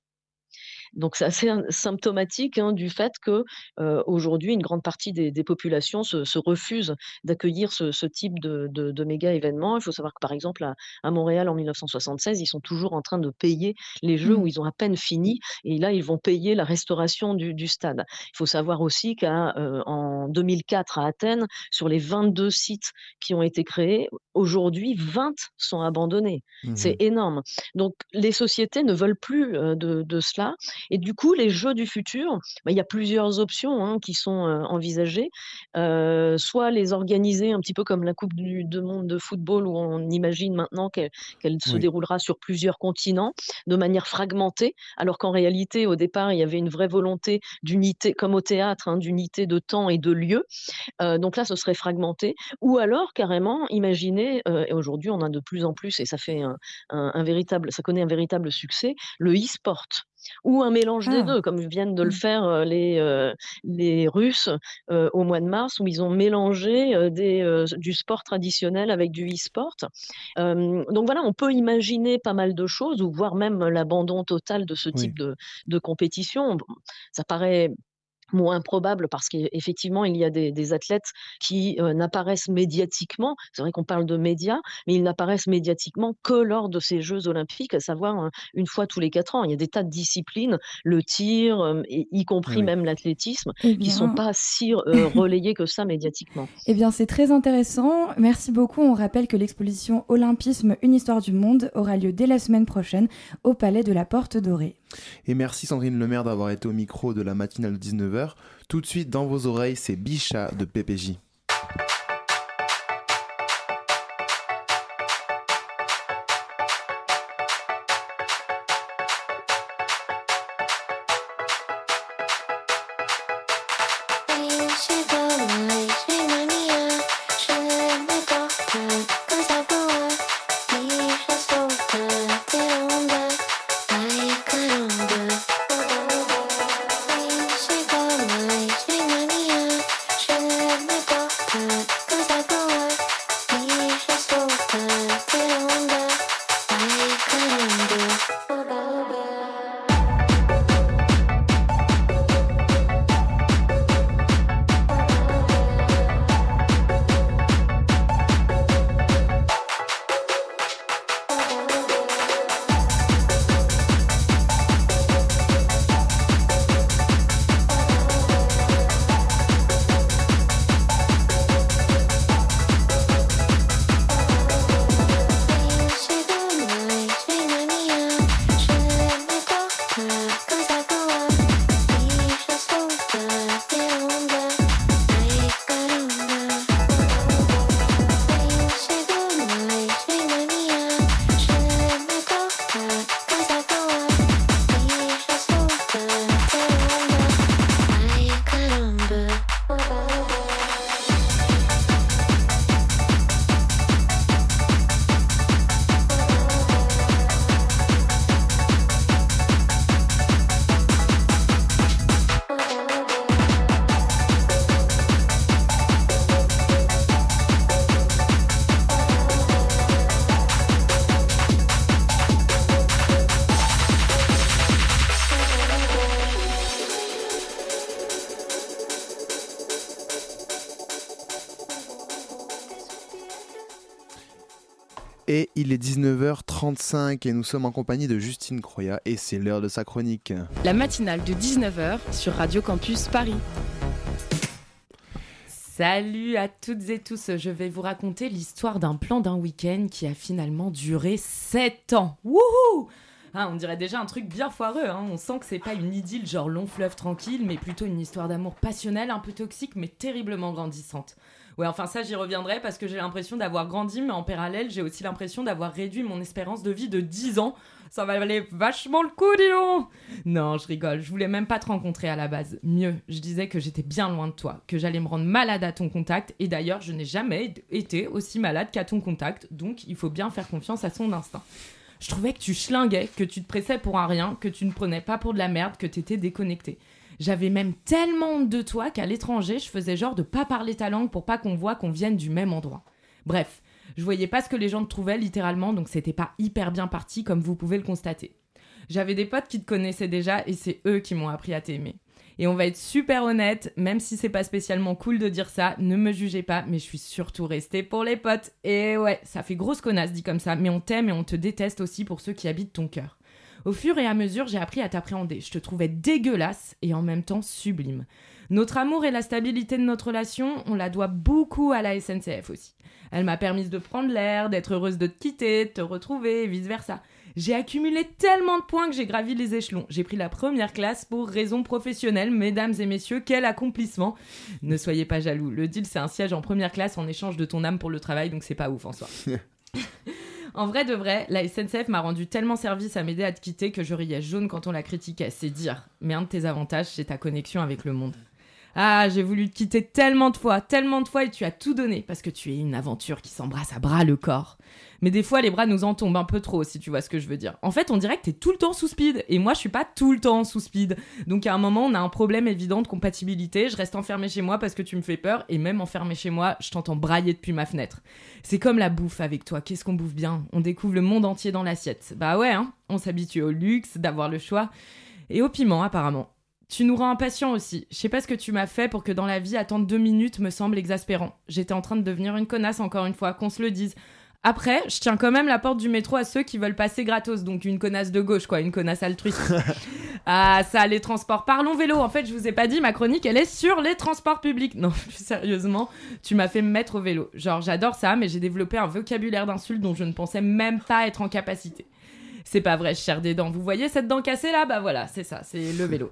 Donc c'est assez symptomatique hein, du fait que euh, aujourd'hui une grande partie des, des populations se, se refusent d'accueillir ce, ce type de, de, de méga événements. Il faut savoir que par exemple à, à Montréal en mille neuf cent soixante-seize, ils sont toujours en train de payer les jeux où ils ont à peine fini et là ils vont payer la restauration du, du stade. Il faut savoir aussi qu'en euh, deux mille quatre à Athènes, sur les vingt-deux sites qui ont été créés, aujourd'hui vingt sont abandonnés. Mmh. C'est énorme. Donc les sociétés ne veulent plus euh, de, de cela. Et du coup, les jeux du futur, bah, il y a plusieurs options hein, qui sont euh, envisagées. Euh, soit les organiser un petit peu comme la Coupe du de monde de football, où on imagine maintenant qu'elle, qu'elle se oui. déroulera sur plusieurs continents, de manière fragmentée, alors qu'en réalité, au départ, il y avait une vraie volonté d'unité, comme au théâtre, hein, d'unité de temps et de lieu. Euh, donc là, ce serait fragmenté. Ou alors, carrément, imaginer, euh, et aujourd'hui, on a de plus en plus, et ça fait un, un, un véritable, ça connaît un véritable succès, le e-sport. Ou un mélange ah. des deux, comme viennent de le faire euh, les, euh, les Russes euh, au mois de mars, où ils ont mélangé euh, des, euh, du sport traditionnel avec du e-sport. Euh, donc voilà, on peut imaginer pas mal de choses, ou voire même l'abandon total de ce oui. type de, de compétition. Ça paraît moins probable parce qu'effectivement, il y a des, des athlètes qui euh, n'apparaissent médiatiquement. C'est vrai qu'on parle de médias, mais ils n'apparaissent médiatiquement que lors de ces Jeux olympiques, à savoir hein, une fois tous les quatre ans. Il y a des tas de disciplines, le tir, euh, y, y compris oui. même l'athlétisme, eh qui ne sont pas si euh, relayées que ça médiatiquement. Eh bien, c'est très intéressant. Merci beaucoup. On rappelle que l'exposition Olympisme, une histoire du monde aura lieu dès la semaine prochaine au Palais de la Porte Dorée. Et merci Sandrine Lemaire d'avoir été au micro de la matinale de dix-neuf heures. Tout de suite dans vos oreilles, c'est Bichat de P P J. Et il est dix-neuf heures trente-cinq et nous sommes en compagnie de Justine Croya et c'est l'heure de sa chronique. La matinale de dix-neuf heures sur Radio Campus Paris. Salut à toutes et tous, je vais vous raconter l'histoire d'un plan d'un week-end qui a finalement duré sept ans. Wouhou! Ah, on dirait déjà un truc bien foireux, hein. On sent que c'est pas une idylle genre long fleuve tranquille, mais plutôt une histoire d'amour passionnelle, un peu toxique, mais terriblement grandissante. Ouais, enfin ça, j'y reviendrai parce que j'ai l'impression d'avoir grandi, mais en parallèle, j'ai aussi l'impression d'avoir réduit mon espérance de vie de dix ans. Ça valait vachement le coup, dis donc. Non, je rigole, je voulais même pas te rencontrer à la base. Mieux, je disais que j'étais bien loin de toi, que j'allais me rendre malade à ton contact, et d'ailleurs, je n'ai jamais été aussi malade qu'à ton contact, donc il faut bien faire confiance à son instinct. Je trouvais que tu schlinguais, que tu te pressais pour un rien, que tu ne prenais pas pour de la merde, que t'étais déconnecté. J'avais même tellement honte de toi qu'à l'étranger, je faisais genre de pas parler ta langue pour pas qu'on voit qu'on vienne du même endroit. Bref, je voyais pas ce que les gens te trouvaient littéralement, donc c'était pas hyper bien parti comme vous pouvez le constater. J'avais des potes qui te connaissaient déjà et c'est eux qui m'ont appris à t'aimer. Et on va être super honnête, même si c'est pas spécialement cool de dire ça, ne me jugez pas, mais je suis surtout restée pour les potes. Et ouais, ça fait grosse connasse dit comme ça, mais on t'aime et on te déteste aussi pour ceux qui habitent ton cœur. Au fur et à mesure, j'ai appris à t'appréhender. Je te trouvais dégueulasse et en même temps sublime. Notre amour et la stabilité de notre relation, on la doit beaucoup à la S N C F aussi. Elle m'a permis de prendre l'air, d'être heureuse de te quitter, de te retrouver et vice-versa. J'ai accumulé tellement de points que j'ai gravi les échelons. J'ai pris la première classe pour raison professionnelle, mesdames et messieurs, quel accomplissement. Ne soyez pas jaloux, le deal c'est un siège en première classe en échange de ton âme pour le travail, donc c'est pas ouf en soi. En vrai de vrai, la S N C F m'a rendu tellement service à m'aider à te quitter que je riais jaune quand on la critiquait, c'est dire. Mais un de tes avantages, c'est ta connexion avec le monde. Ah, j'ai voulu te quitter tellement de fois, tellement de fois et tu as tout donné parce que tu es une aventure qui s'embrasse à bras le corps. Mais des fois, les bras nous en tombent un peu trop, si tu vois ce que je veux dire. En fait, on dirait que t'es tout le temps sous speed et moi, je suis pas tout le temps sous speed. Donc à un moment, on a un problème évident de compatibilité. Je reste enfermée chez moi parce que tu me fais peur et même enfermée chez moi, je t'entends brailler depuis ma fenêtre. C'est comme la bouffe avec toi. Qu'est-ce qu'on bouffe bien ? On découvre le monde entier dans l'assiette. Bah ouais, hein. On s'habitue au luxe, d'avoir le choix et au piment apparemment. Tu nous rends impatients aussi. Je sais pas ce que tu m'as fait pour que dans la vie, attendre deux minutes me semble exaspérant. J'étais en train de devenir une connasse encore une fois, qu'on se le dise. Après, je tiens quand même la porte du métro à ceux qui veulent passer gratos, donc une connasse de gauche, quoi, une connasse altruiste. Ah, ça, les transports. Parlons vélo. En fait, je vous ai pas dit, ma chronique, elle est sur les transports publics. Non, plus sérieusement, tu m'as fait me mettre au vélo. Genre, j'adore ça, mais j'ai développé un vocabulaire d'insultes dont je ne pensais même pas être en capacité. C'est pas vrai, je serre des dents. Vous voyez cette dent cassée là ? Bah voilà, c'est ça, c'est le vélo.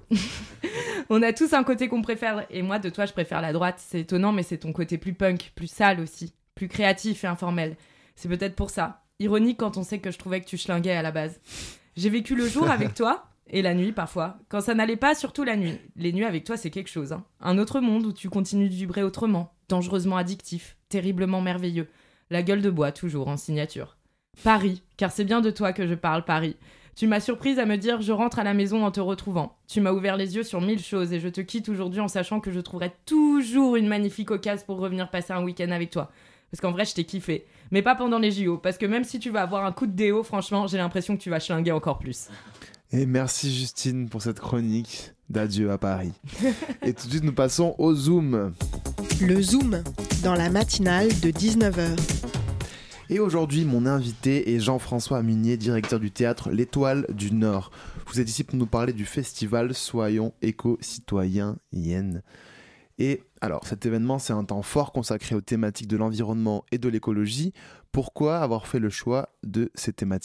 On a tous un côté qu'on préfère, et moi, de toi, je préfère la droite. C'est étonnant, mais c'est ton côté plus punk, plus sale aussi, plus créatif et informel. C'est peut-être pour ça. Ironique quand on sait que je trouvais que tu schlinguais à la base. J'ai vécu le jour avec toi, et la nuit parfois. Quand ça n'allait pas, surtout la nuit. Les nuits avec toi, c'est quelque chose. Hein. Un autre monde où tu continues de vibrer autrement, dangereusement addictif, terriblement merveilleux. La gueule de bois, toujours, en signature. Paris, car c'est bien de toi que je parle, Paris. Tu m'as surprise à me dire « je rentre à la maison en te retrouvant ». Tu m'as ouvert les yeux sur mille choses et je te quitte aujourd'hui en sachant que je trouverai toujours une magnifique occasion pour revenir passer un week-end avec toi. Parce qu'en vrai, je t'ai kiffé. Mais pas pendant les J O, parce que même si tu vas avoir un coup de déo, franchement, j'ai l'impression que tu vas schlinguer encore plus. Et merci Justine pour cette chronique d'adieu à Paris. Et tout de suite, nous passons au Zoom. Le Zoom, dans la matinale de dix-neuf heures. Et aujourd'hui, mon invité est Jean-François Munier, directeur du théâtre L'Étoile du Nord. Vous êtes ici pour nous parler du festival Soyons éco-citoyens Yen. Et alors, cet événement, c'est un temps fort consacré aux thématiques de l'environnement et de l'écologie. Pourquoi avoir fait le choix de ces thématiques ?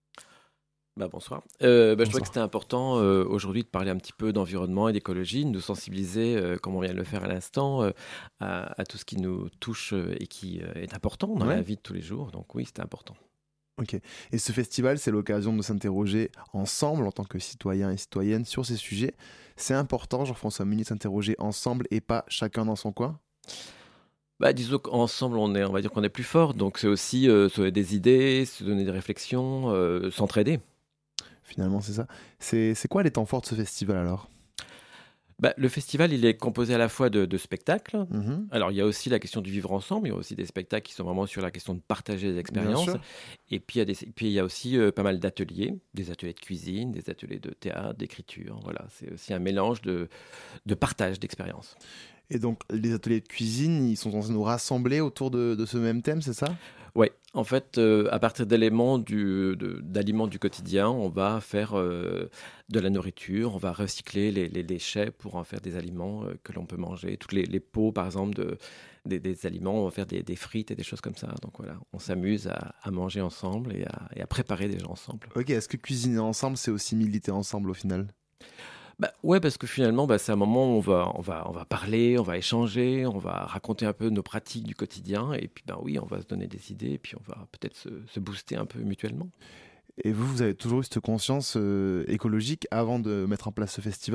Bah, bonsoir. Euh, bah, bonsoir. Je trouvais que c'était important euh, aujourd'hui de parler un petit peu d'environnement et d'écologie, de nous sensibiliser, euh, comme on vient de le faire à l'instant, euh, à, à tout ce qui nous touche euh, et qui euh, est important dans ouais. la vie de tous les jours. Donc oui, c'était important. Ok. Et ce festival, c'est l'occasion de s'interroger ensemble, en tant que citoyens et citoyennes, sur ces sujets. C'est important, Jean-François Munier, de s'interroger ensemble et pas chacun dans son coin ? Bah, disons qu'ensemble, on, est, on va dire qu'on est plus fort. Donc c'est aussi euh, se donner des idées, se donner des réflexions, euh, s'entraider. Finalement, c'est ça. C'est, c'est quoi les temps forts de ce festival alors ? Bah, le festival, il est composé à la fois de, de spectacles. Mmh. Alors, il y a aussi la question du vivre ensemble. Il y a aussi des spectacles qui sont vraiment sur la question de partager des expériences. Et puis, il y a, des, puis, il y a aussi euh, pas mal d'ateliers, des ateliers de cuisine, des ateliers de théâtre, d'écriture. Voilà, c'est aussi un mélange de, de partage d'expériences. Et donc, les ateliers de cuisine, ils sont censés nous rassembler autour de, de ce même thème, c'est ça ? Oui, en fait, euh, à partir d'éléments du, de, d'aliments du quotidien, on va faire euh, de la nourriture, on va recycler les, les déchets pour en faire des aliments euh, que l'on peut manger. Toutes les, les pots, par exemple, de, des, des aliments, on va faire des, des frites et des choses comme ça. Donc voilà, on s'amuse à, à manger ensemble et à, et à préparer des gens ensemble. Ok, est-ce que cuisiner ensemble, c'est aussi militer ensemble au final ? Bah, ouais, parce que finalement, bah, c'est un moment où on va, on, va, on va parler, on va échanger, on va raconter un peu nos pratiques du quotidien. Et puis, ben oui, on va se donner des idées et puis on va peut-être se, se booster un peu mutuellement. Et vous, vous avez toujours eu cette conscience euh, écologique avant de mettre en place ce festival ?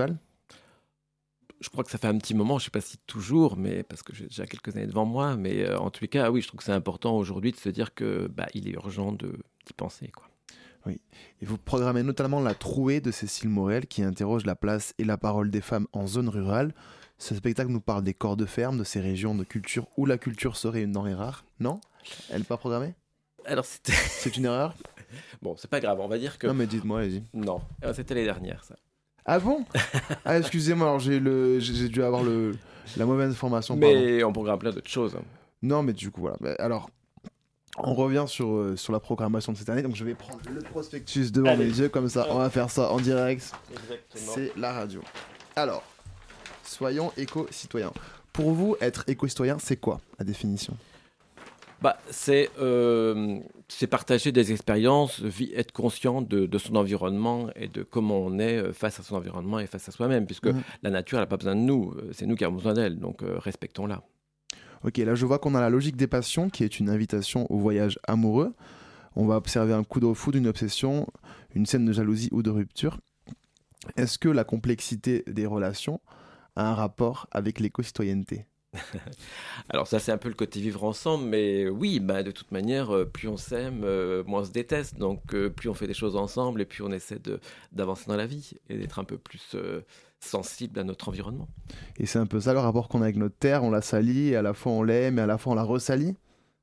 Je crois que ça fait un petit moment, je ne sais pas si toujours, mais parce que j'ai déjà quelques années devant moi. Mais euh, en tous les cas, oui, je trouve que c'est important aujourd'hui de se dire que bah, il est urgent de, d'y penser, quoi. Oui, et vous programmez notamment la Trouée de Cécile Morel qui interroge la place et la parole des femmes en zone rurale. Ce spectacle nous parle des corps de ferme, de ces régions de culture où la culture serait une denrée rare. Non ? Elle n'est pas programmée ? Alors c'était... C'est une erreur ? Bon, c'est pas grave, on va dire que... Non mais dites-moi, allez-y. Non, c'était l'année dernière, ça. Ah bon ? Ah excusez-moi, alors j'ai, le... j'ai dû avoir le... la mauvaise information. Mais pardon. On programme plein d'autres choses. Non mais du coup, voilà. Alors... On revient sur, euh, sur la programmation de cette année, donc je vais prendre le prospectus devant Allez. mes yeux, comme ça on va faire ça en direct. Exactement. C'est la radio. Alors, soyons éco-citoyens. Pour vous, être éco-citoyen, c'est quoi la définition ? Bah, c'est, euh, c'est partager des expériences, être conscient de, de son environnement et de comment on est face à son environnement et face à soi-même, puisque mmh. la nature n'a pas besoin de nous, c'est nous qui avons besoin d'elle, donc euh, respectons-la. Ok, là je vois qu'on a la logique des passions qui est une invitation au voyage amoureux. On va observer un coup de foudre, une obsession, une scène de jalousie ou de rupture. Est-ce que la complexité des relations a un rapport avec l'éco-citoyenneté ? Alors ça c'est un peu le côté vivre ensemble, mais oui, bah, de toute manière, plus on s'aime, euh, moins on se déteste. Donc euh, plus on fait des choses ensemble et plus on essaie de, d'avancer dans la vie et d'être un peu plus... Euh, sensible à notre environnement. Et c'est un peu ça le rapport qu'on a avec notre terre, on la salit, et à la fois on l'aime, et à la fois on la resalit.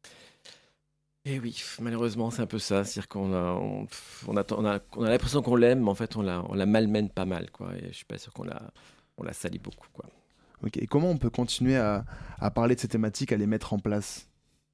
Et oui, malheureusement c'est un peu ça, c'est-à-dire qu'on a, on, on a, on a, on a l'impression qu'on l'aime, mais en fait on la, on la malmène pas mal, quoi, et je suis pas sûr qu'on la, on la salit beaucoup, quoi. Ok, et comment on peut continuer à, à parler de ces thématiques, à les mettre en place ?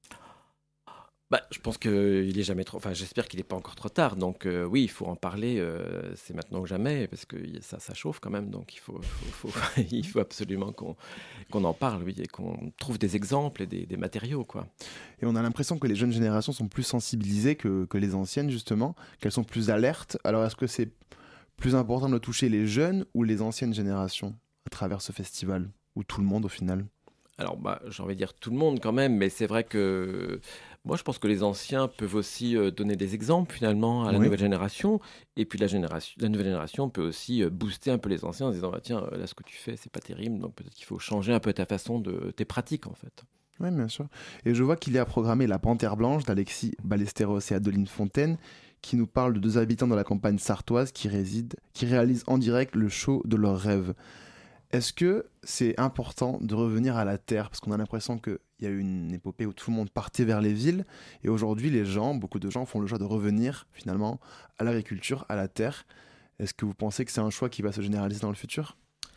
Bah, je pense qu'il est jamais trop. Enfin, j'espère qu'il n'est pas encore trop tard. Donc, euh, oui, il faut en parler. Euh, c'est maintenant que jamais, parce que ça, ça chauffe quand même. Donc, il faut, faut, faut, il faut absolument qu'on, qu'on en parle, oui, et qu'on trouve des exemples et des, des matériaux, quoi. Et on a l'impression que les jeunes générations sont plus sensibilisées que, que les anciennes, justement, qu'elles sont plus alertes. Alors, est-ce que c'est plus important de toucher les jeunes ou les anciennes générations à travers ce festival, ou tout le monde au final ? Alors, bah, j'ai envie de dire tout le monde quand même, mais c'est vrai que moi, je pense que les anciens peuvent aussi euh, donner des exemples finalement à la oui. nouvelle génération. Et puis la, génération, la nouvelle génération peut aussi euh, booster un peu les anciens en disant bah, tiens, là, ce que tu fais, c'est pas terrible, donc peut-être qu'il faut changer un peu ta façon de tes pratiques en fait. Oui, bien sûr. Et je vois qu'il y a programmé La Panthère Blanche d'Alexis Ballesteros et Adeline Fontaine, qui nous parle de deux habitants de la campagne sartoise qui, résident, qui réalisent en direct le show de leurs rêves. Est-ce que c'est important de revenir à la terre ? Parce qu'on a l'impression qu'il y a eu une épopée où tout le monde partait vers les villes. Et aujourd'hui, les gens, beaucoup de gens font le choix de revenir finalement à l'agriculture, à la terre. Est-ce que vous pensez que c'est un choix qui va se généraliser dans le futur ?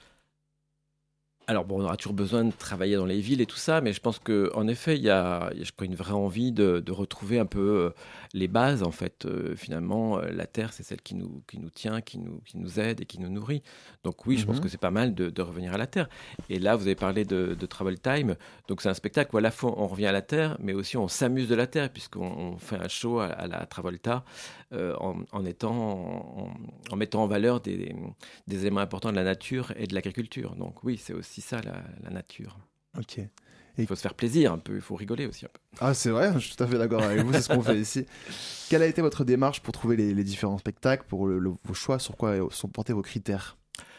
Alors bon, on aura toujours besoin de travailler dans les villes et tout ça, mais je pense qu'en effet, il y a, il y a je crois, une vraie envie de, de retrouver un peu euh, les bases, en fait. Euh, finalement, euh, la terre, c'est celle qui nous, qui nous tient, qui nous, qui nous aide et qui nous nourrit. Donc oui, je mm-hmm. pense que c'est pas mal de, de revenir à la terre. Et là, vous avez parlé de, de Travel Time. Donc c'est un spectacle où à la fois on revient à la terre, mais aussi on s'amuse de la terre, puisqu'on on fait un show à, à la Travolta euh, en, en, étant, en, en mettant en valeur des, des éléments importants de la nature et de l'agriculture. Donc oui, c'est aussi ça la, la nature. Ok. Et... il faut se faire plaisir un peu, il faut rigoler aussi un peu. Ah c'est vrai, je suis tout à fait d'accord avec vous, c'est ce qu'on fait ici. Quelle a été votre démarche pour trouver les, les différents spectacles, pour le, le, vos choix, sur quoi sont portés vos critères ?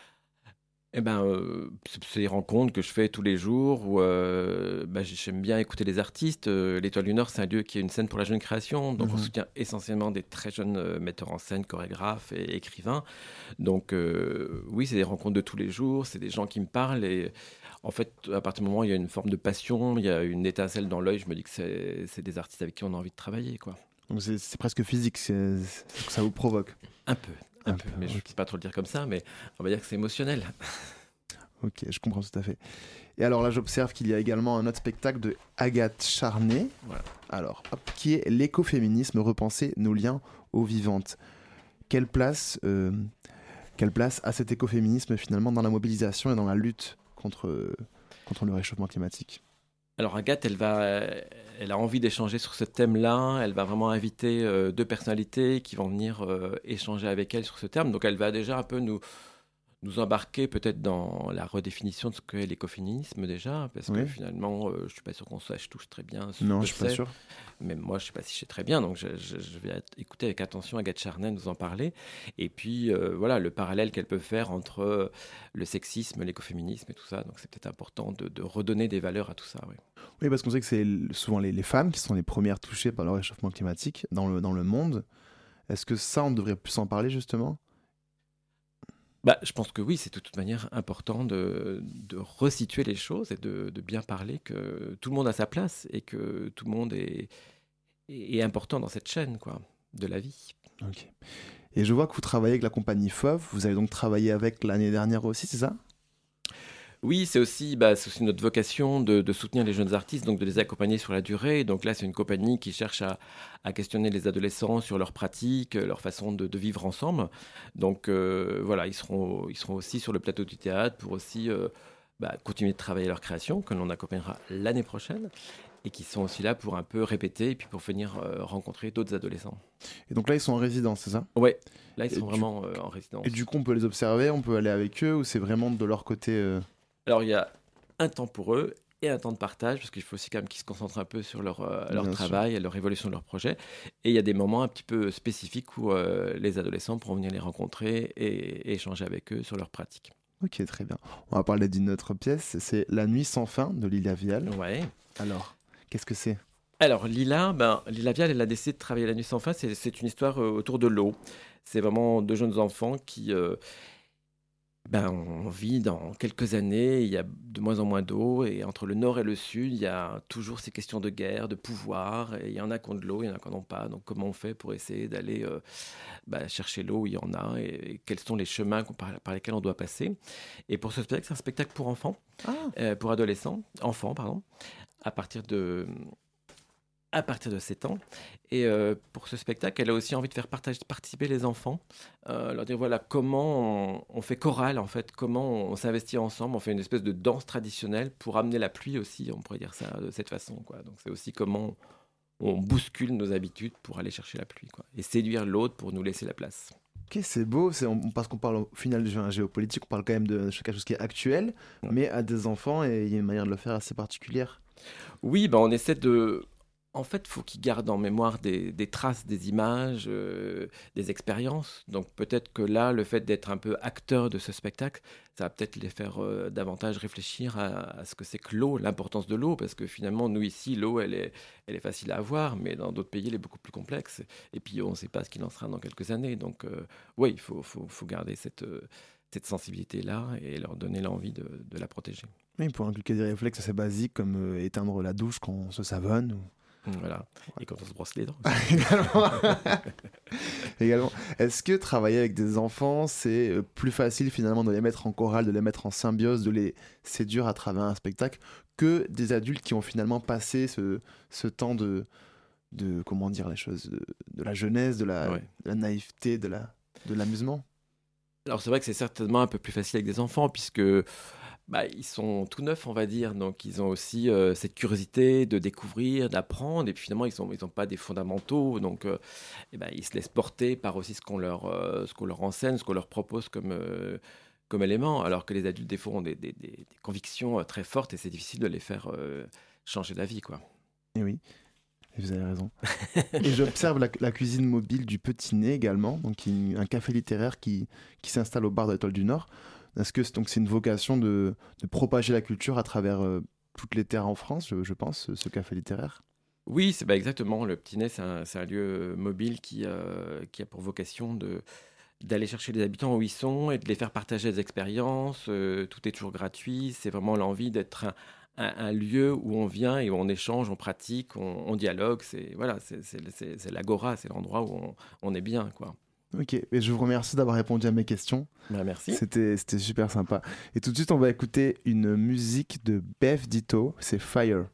Eh ben, euh, c'est des rencontres que je fais tous les jours où euh, bah, j'aime bien écouter les artistes. Euh, L'Étoile du Nord, c'est un lieu qui est une scène pour la jeune création. Donc, mmh. on soutient essentiellement des très jeunes euh, metteurs en scène, chorégraphes et écrivains. Donc, euh, oui, c'est des rencontres de tous les jours. C'est des gens qui me parlent. Et en fait, à partir du moment où il y a une forme de passion, il y a une étincelle dans l'œil, je me dis que c'est, c'est des artistes avec qui on a envie de travailler, quoi. Donc, c'est, c'est presque physique, c'est, c'est, ça vous provoque ? Un peu. Un, un peu, peu, mais okay. Je ne peux pas trop le dire comme ça, mais on va dire que c'est émotionnel. Ok, je comprends tout à fait. Et alors là, j'observe qu'il y a également un autre spectacle de Agathe Charnay. Voilà. Alors, hop, qui est l'écoféminisme, repenser nos liens aux vivantes. Quelle place, euh, quelle place a cet écoféminisme finalement dans la mobilisation et dans la lutte contre, euh, contre le réchauffement climatique ? Alors Agathe, elle, va, elle a envie d'échanger sur ce thème-là. Elle va vraiment inviter euh, deux personnalités qui vont venir euh, échanger avec elle sur ce terme. Donc elle va déjà un peu nous... nous embarquer peut-être dans la redéfinition de ce qu'est l'écoféminisme déjà, parce oui. que finalement, euh, je ne suis pas sûr qu'on sache tous très bien ce non, que je suis c'est. pas sûr. Même moi, je ne sais pas si je sais très bien, donc je, je, je vais écouter avec attention Agathe Charnay nous en parler. Et puis, euh, voilà, le parallèle qu'elle peut faire entre le sexisme, l'écoféminisme et tout ça. Donc, c'est peut-être important de, de redonner des valeurs à tout ça. Oui, oui parce qu'on sait que c'est souvent les, les femmes qui sont les premières touchées par le réchauffement climatique dans le, dans le monde. Est-ce que ça, on devrait plus en parler justement ? Bah, je pense que oui, c'est de toute manière important de, de resituer les choses et de, de bien parler que tout le monde a sa place et que tout le monde est, est, est important dans cette chaîne quoi, de la vie. Ok. Et je vois que vous travaillez avec la compagnie F O V, vous avez donc travaillé avec l'année dernière aussi, c'est ça ? Oui, c'est aussi, bah, c'est aussi notre vocation de, de soutenir les jeunes artistes, donc de les accompagner sur la durée. Donc là, c'est une compagnie qui cherche à, à questionner les adolescents sur leurs pratiques, leur façon de, de vivre ensemble. Donc euh, voilà, ils seront, ils seront aussi sur le plateau du théâtre pour aussi euh, bah, continuer de travailler leur création, que l'on accompagnera l'année prochaine, et qui sont aussi là pour un peu répéter et puis pour venir euh, rencontrer d'autres adolescents. Et donc là, ils sont en résidence, c'est ça ? Oui, là, ils et sont du... vraiment euh, en résidence. Et du coup, on peut les observer, on peut aller avec eux, ou c'est vraiment de leur côté euh... Alors, il y a un temps pour eux et un temps de partage, parce qu'il faut aussi quand même qu'ils se concentrent un peu sur leur, euh, leur travail sûr. Et leur évolution de leur projet. Et il y a des moments un petit peu spécifiques où euh, les adolescents pourront venir les rencontrer et, et échanger avec eux sur leurs pratiques. Ok, très bien. On va parler d'une autre pièce, c'est La Nuit sans fin de Lila Vial. Ouais. Alors, qu'est-ce que c'est ? Alors, Lila, ben, Lila Vial, elle a décidé de travailler La Nuit sans fin. C'est, c'est une histoire euh, autour de l'eau. C'est vraiment deux jeunes enfants qui... Euh, Ben, on vit dans quelques années, il y a de moins en moins d'eau, et entre le nord et le sud, il y a toujours ces questions de guerre, de pouvoir, et il y en a qui ont de l'eau, il y en a qui n'en ont pas. Donc comment on fait pour essayer d'aller euh, bah, chercher l'eau où il y en a, et, et quels sont les chemins par, par lesquels on doit passer. Et pour ce spectacle, c'est un spectacle pour enfants, ah. euh, pour adolescents, enfants, pardon, à partir de... à partir de sept ans. Et euh, pour ce spectacle, elle a aussi envie de faire partage, participer les enfants, euh, leur dire voilà comment on, on fait chorale, en fait, comment on, on s'investit ensemble, on fait une espèce de danse traditionnelle pour amener la pluie aussi, on pourrait dire ça de cette façon, quoi. Donc c'est aussi comment on bouscule nos habitudes pour aller chercher la pluie, quoi, et séduire l'autre pour nous laisser la place. Ok, c'est beau, c'est, on, parce qu'on parle au final de géopolitique, on parle quand même de quelque chose qui est actuel, ouais. mais à des enfants, et il y a une manière de le faire assez particulière. Oui, ben on essaie de... En fait, il faut qu'ils gardent en mémoire des, des traces, des images, euh, des expériences. Donc peut-être que là, le fait d'être un peu acteur de ce spectacle, ça va peut-être les faire euh, davantage réfléchir à, à ce que c'est que l'eau, l'importance de l'eau, parce que finalement, nous ici, l'eau, elle est, elle est facile à avoir, mais dans d'autres pays, elle est beaucoup plus complexe. Et puis, on ne sait pas ce qu'il en sera dans quelques années. Donc euh, oui, il faut, faut, faut garder cette, euh, cette sensibilité-là et leur donner l'envie de, de la protéger. Oui, pour inculquer des réflexes assez basiques, comme euh, éteindre la douche quand on se savonne ou... Voilà, et quand on se brosse les dents. Également. Également. Est-ce que travailler avec des enfants, c'est plus facile finalement de les mettre en chorale, de les mettre en symbiose, de les séduire à travers un spectacle, que des adultes qui ont finalement passé ce, ce temps de, de, comment dire les choses, de, de la jeunesse, de la, ouais. de la naïveté, de, la, de l'amusement ? Alors c'est vrai que c'est certainement un peu plus facile avec des enfants, puisque... Bah, ils sont tout neufs, on va dire, donc ils ont aussi euh, cette curiosité de découvrir, d'apprendre, et puis finalement, ils n'ont ils ont pas des fondamentaux, donc euh, et bah, ils se laissent porter par aussi ce qu'on leur, euh, ce qu'on leur enseigne, ce qu'on leur propose comme, euh, comme élément, alors que les adultes, des fois, ont des, des, des, des convictions euh, très fortes, et c'est difficile de les faire euh, changer d'avis, quoi. Et oui, vous avez raison. Et j'observe la, la cuisine mobile du Petit Nez également, donc une, un café littéraire qui, qui s'installe au bar de l'Étoile du Nord. Est-ce que c'est, donc, c'est une vocation de, de propager la culture à travers euh, toutes les terres en France, je, je pense, ce café littéraire ? Oui, c'est bah, exactement. Le Petit Nez, c'est un, c'est un lieu mobile qui, euh, qui a pour vocation de, d'aller chercher les habitants où ils sont et de les faire partager des expériences. Euh, tout est toujours gratuit. C'est vraiment l'envie d'être un, un, un lieu où on vient et où on échange, on pratique, on, on dialogue. C'est, voilà, c'est, c'est, c'est, c'est l'agora, c'est l'endroit où on, on est bien, quoi. Ok, et je vous remercie d'avoir répondu à mes questions. Bah, merci. C'était, c'était super sympa. Et tout de suite, on va écouter une musique de Beth Ditto, c'est Fire.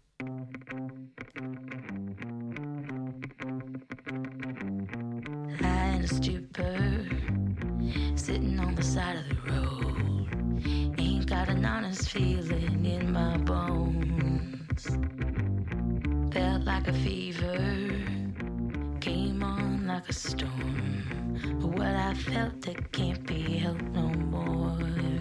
High in a stupor, sitting on the side of the road. Ain't got an honest feeling in my bones. Felt like a fever, came on like a storm. But what I felt, it can't be helped no more.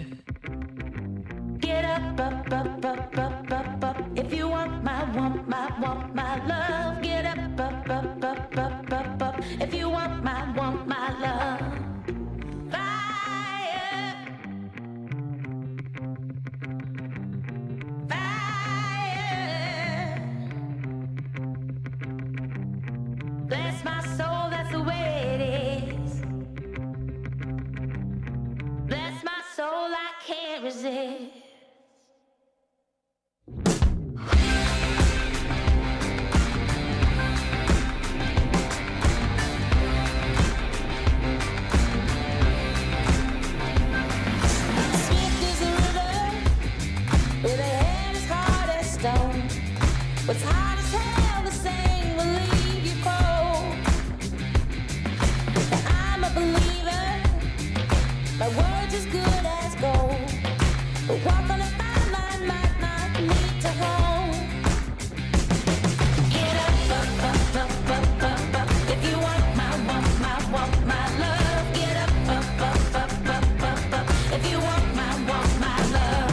Get up, up, up, up, up, up, up. If you want my, want my, want my love. Get up, up, up, up, up, up, up. If you want my, want my love. Fire, fire. Bless my soul, that's the way it is. Bless my soul, I can't resist. What's hard as hell, the same will leave you cold. But I'm a believer, my word's as good as gold. But walk on a fine line might not lead to home. Get up, up, up, up, up, up, up. If you want my, want my, want my love. Get up, up, up, up, up, up, up. If you want my, want my love.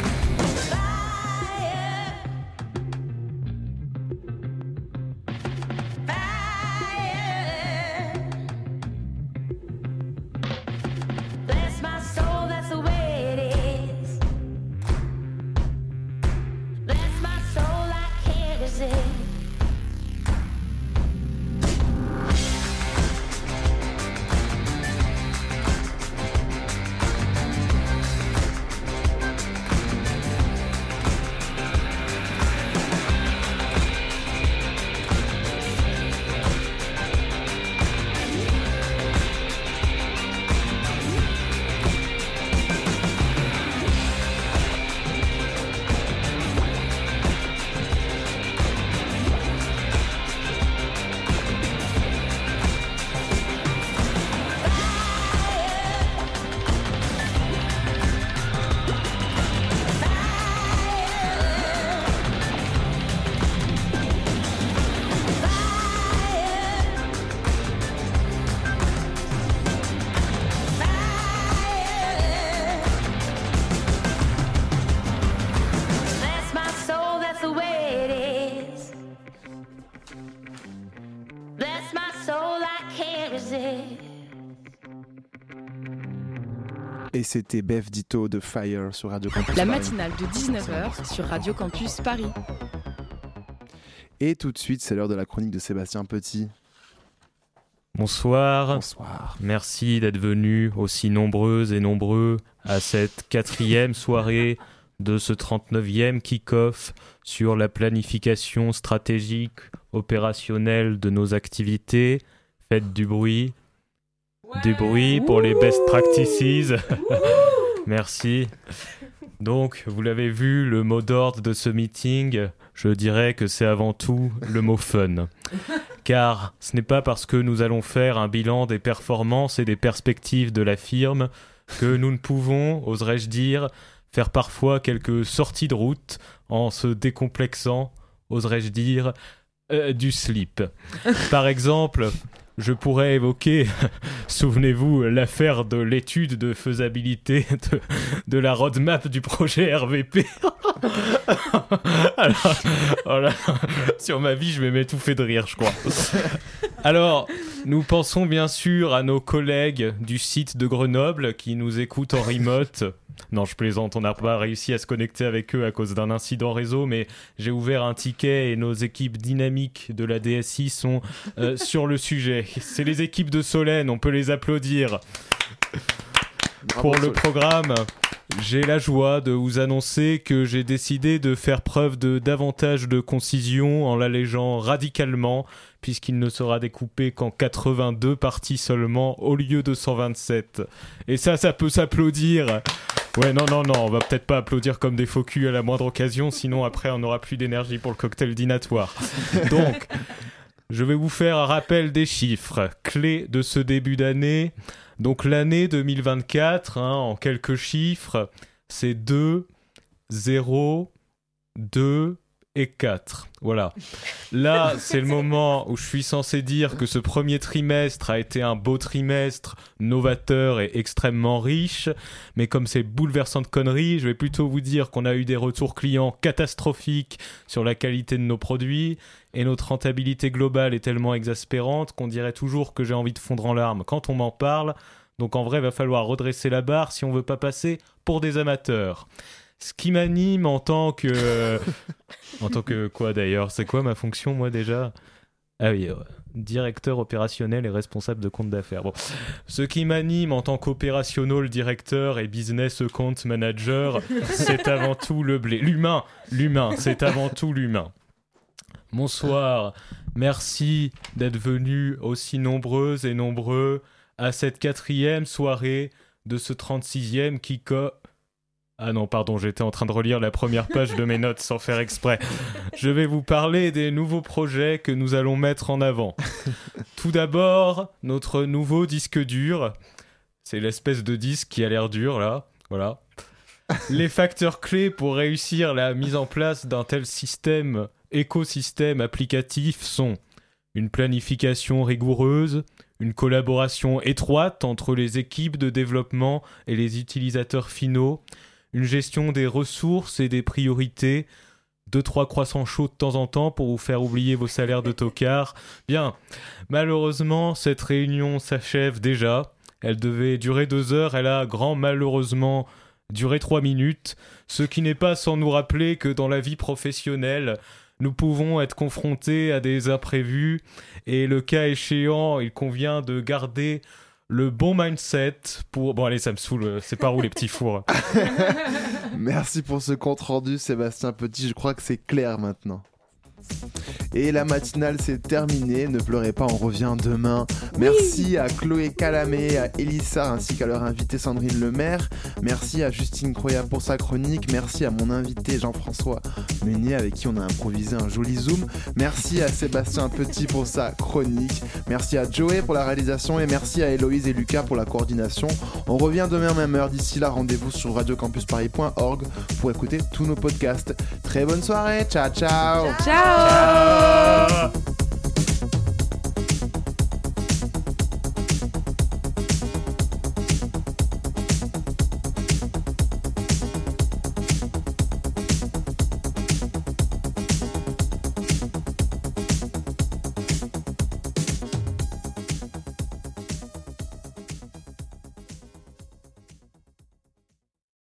Et c'était Beth Ditto de Fire sur Radio Campus La Paris. matinale de dix-neuf heures sur Radio Campus Paris. Et tout de suite, c'est l'heure de la chronique de Sébastien Petit. Bonsoir. Bonsoir. Merci d'être venus aussi nombreuses et nombreux à cette quatrième soirée de ce trente-neuvième kick-off sur la planification stratégique opérationnelle de nos activités. Faites du bruit. Ouais. Du bruit pour les best practices. Merci. Donc, vous l'avez vu, le mot d'ordre de ce meeting, je dirais que c'est avant tout le mot fun. Car ce n'est pas parce que nous allons faire un bilan des performances et des perspectives de la firme que nous ne pouvons, oserais-je dire, faire parfois quelques sorties de route en se décomplexant, oserais-je dire, euh, du slip. Par exemple, je pourrais évoquer, souvenez-vous, l'affaire de l'étude de faisabilité de, de la roadmap du projet R V P. Alors, voilà, sur ma vie, je vais m'étouffer de rire, je crois. Alors, nous pensons bien sûr à nos collègues du site de Grenoble qui nous écoutent en remote. Non, je plaisante, on n'a pas réussi à se connecter avec eux à cause d'un incident réseau, mais j'ai ouvert un ticket et nos équipes dynamiques de la D S I sont euh, sur le sujet. C'est les équipes de Solène, on peut les applaudir. Bravo, pour le Solène. Programme J'ai la joie de vous annoncer que j'ai décidé de faire preuve de davantage de concision en l'allégeant radicalement, puisqu'il ne sera découpé qu'en quatre-vingt-deux parties seulement au lieu de cent vingt-sept. Et ça, ça peut s'applaudir. Ouais, non, non, non, on va peut-être pas applaudir comme des faux culs à la moindre occasion, sinon après on n'aura plus d'énergie pour le cocktail dînatoire. Donc, je vais vous faire un rappel des chiffres clés de ce début d'année. Donc l'année deux mille vingt-quatre, hein, en quelques chiffres, c'est deux, zéro, deux et quatre. Voilà. Là, c'est le moment où je suis censé dire que ce premier trimestre a été un beau trimestre, novateur et extrêmement riche. Mais comme c'est bouleversant de conneries, je vais plutôt vous dire qu'on a eu des retours clients catastrophiques sur la qualité de nos produits. Et notre rentabilité globale est tellement exaspérante qu'on dirait toujours que j'ai envie de fondre en larmes quand on m'en parle. Donc en vrai, il va falloir redresser la barre si on veut pas passer pour des amateurs. Ce qui m'anime en tant que... en tant que quoi d'ailleurs ? C'est quoi ma fonction moi déjà ? Ah oui, euh, directeur opérationnel et responsable de compte d'affaires. Bon. Ce qui m'anime en tant qu'opérationnel directeur et business account manager, c'est avant tout le blé. L'humain, l'humain, c'est avant tout l'humain. Bonsoir, merci d'être venus aussi nombreuses et nombreux à cette quatrième soirée de ce trente-sixième kick-off. Ah non, pardon, j'étais en train de relire la première page de mes notes sans faire exprès. Je vais vous parler des nouveaux projets que nous allons mettre en avant. Tout d'abord, notre nouveau disque dur. C'est l'espèce de disque qui a l'air dur, là. Voilà. Les facteurs clés pour réussir la mise en place d'un tel système, écosystème applicatif sont une planification rigoureuse, une collaboration étroite entre les équipes de développement et les utilisateurs finaux, une gestion des ressources et des priorités, deux trois croissants chauds de temps en temps pour vous faire oublier vos salaires de tocard. Bien, malheureusement, cette réunion s'achève déjà. Elle devait durer deux heures, elle a grand malheureusement duré trois minutes, ce qui n'est pas sans nous rappeler que dans la vie professionnelle, nous pouvons être confrontés à des imprévus et le cas échéant, il convient de garder le bon mindset pour... Bon allez, ça me saoule, c'est par où les petits fours ? Merci pour ce compte rendu Sébastien Petit, je crois que c'est clair maintenant. Et la matinale c'est terminé, ne pleurez pas, on revient demain. Merci oui. à Chloé Calamé, à Elissa ainsi qu'à leur invitée Sandrine Lemaire. Merci à Justine Croya pour sa chronique. Merci à mon invité Jean-François Meunier avec qui on a improvisé un joli zoom. Merci à Sébastien Petit pour sa chronique. Merci à Joey pour la réalisation et merci à Héloïse et Lucas pour la coordination. On revient demain même heure. D'ici là, rendez-vous sur radio campus paris point org pour écouter tous nos podcasts. Très bonne soirée, ciao ciao. Ciao. Ciao.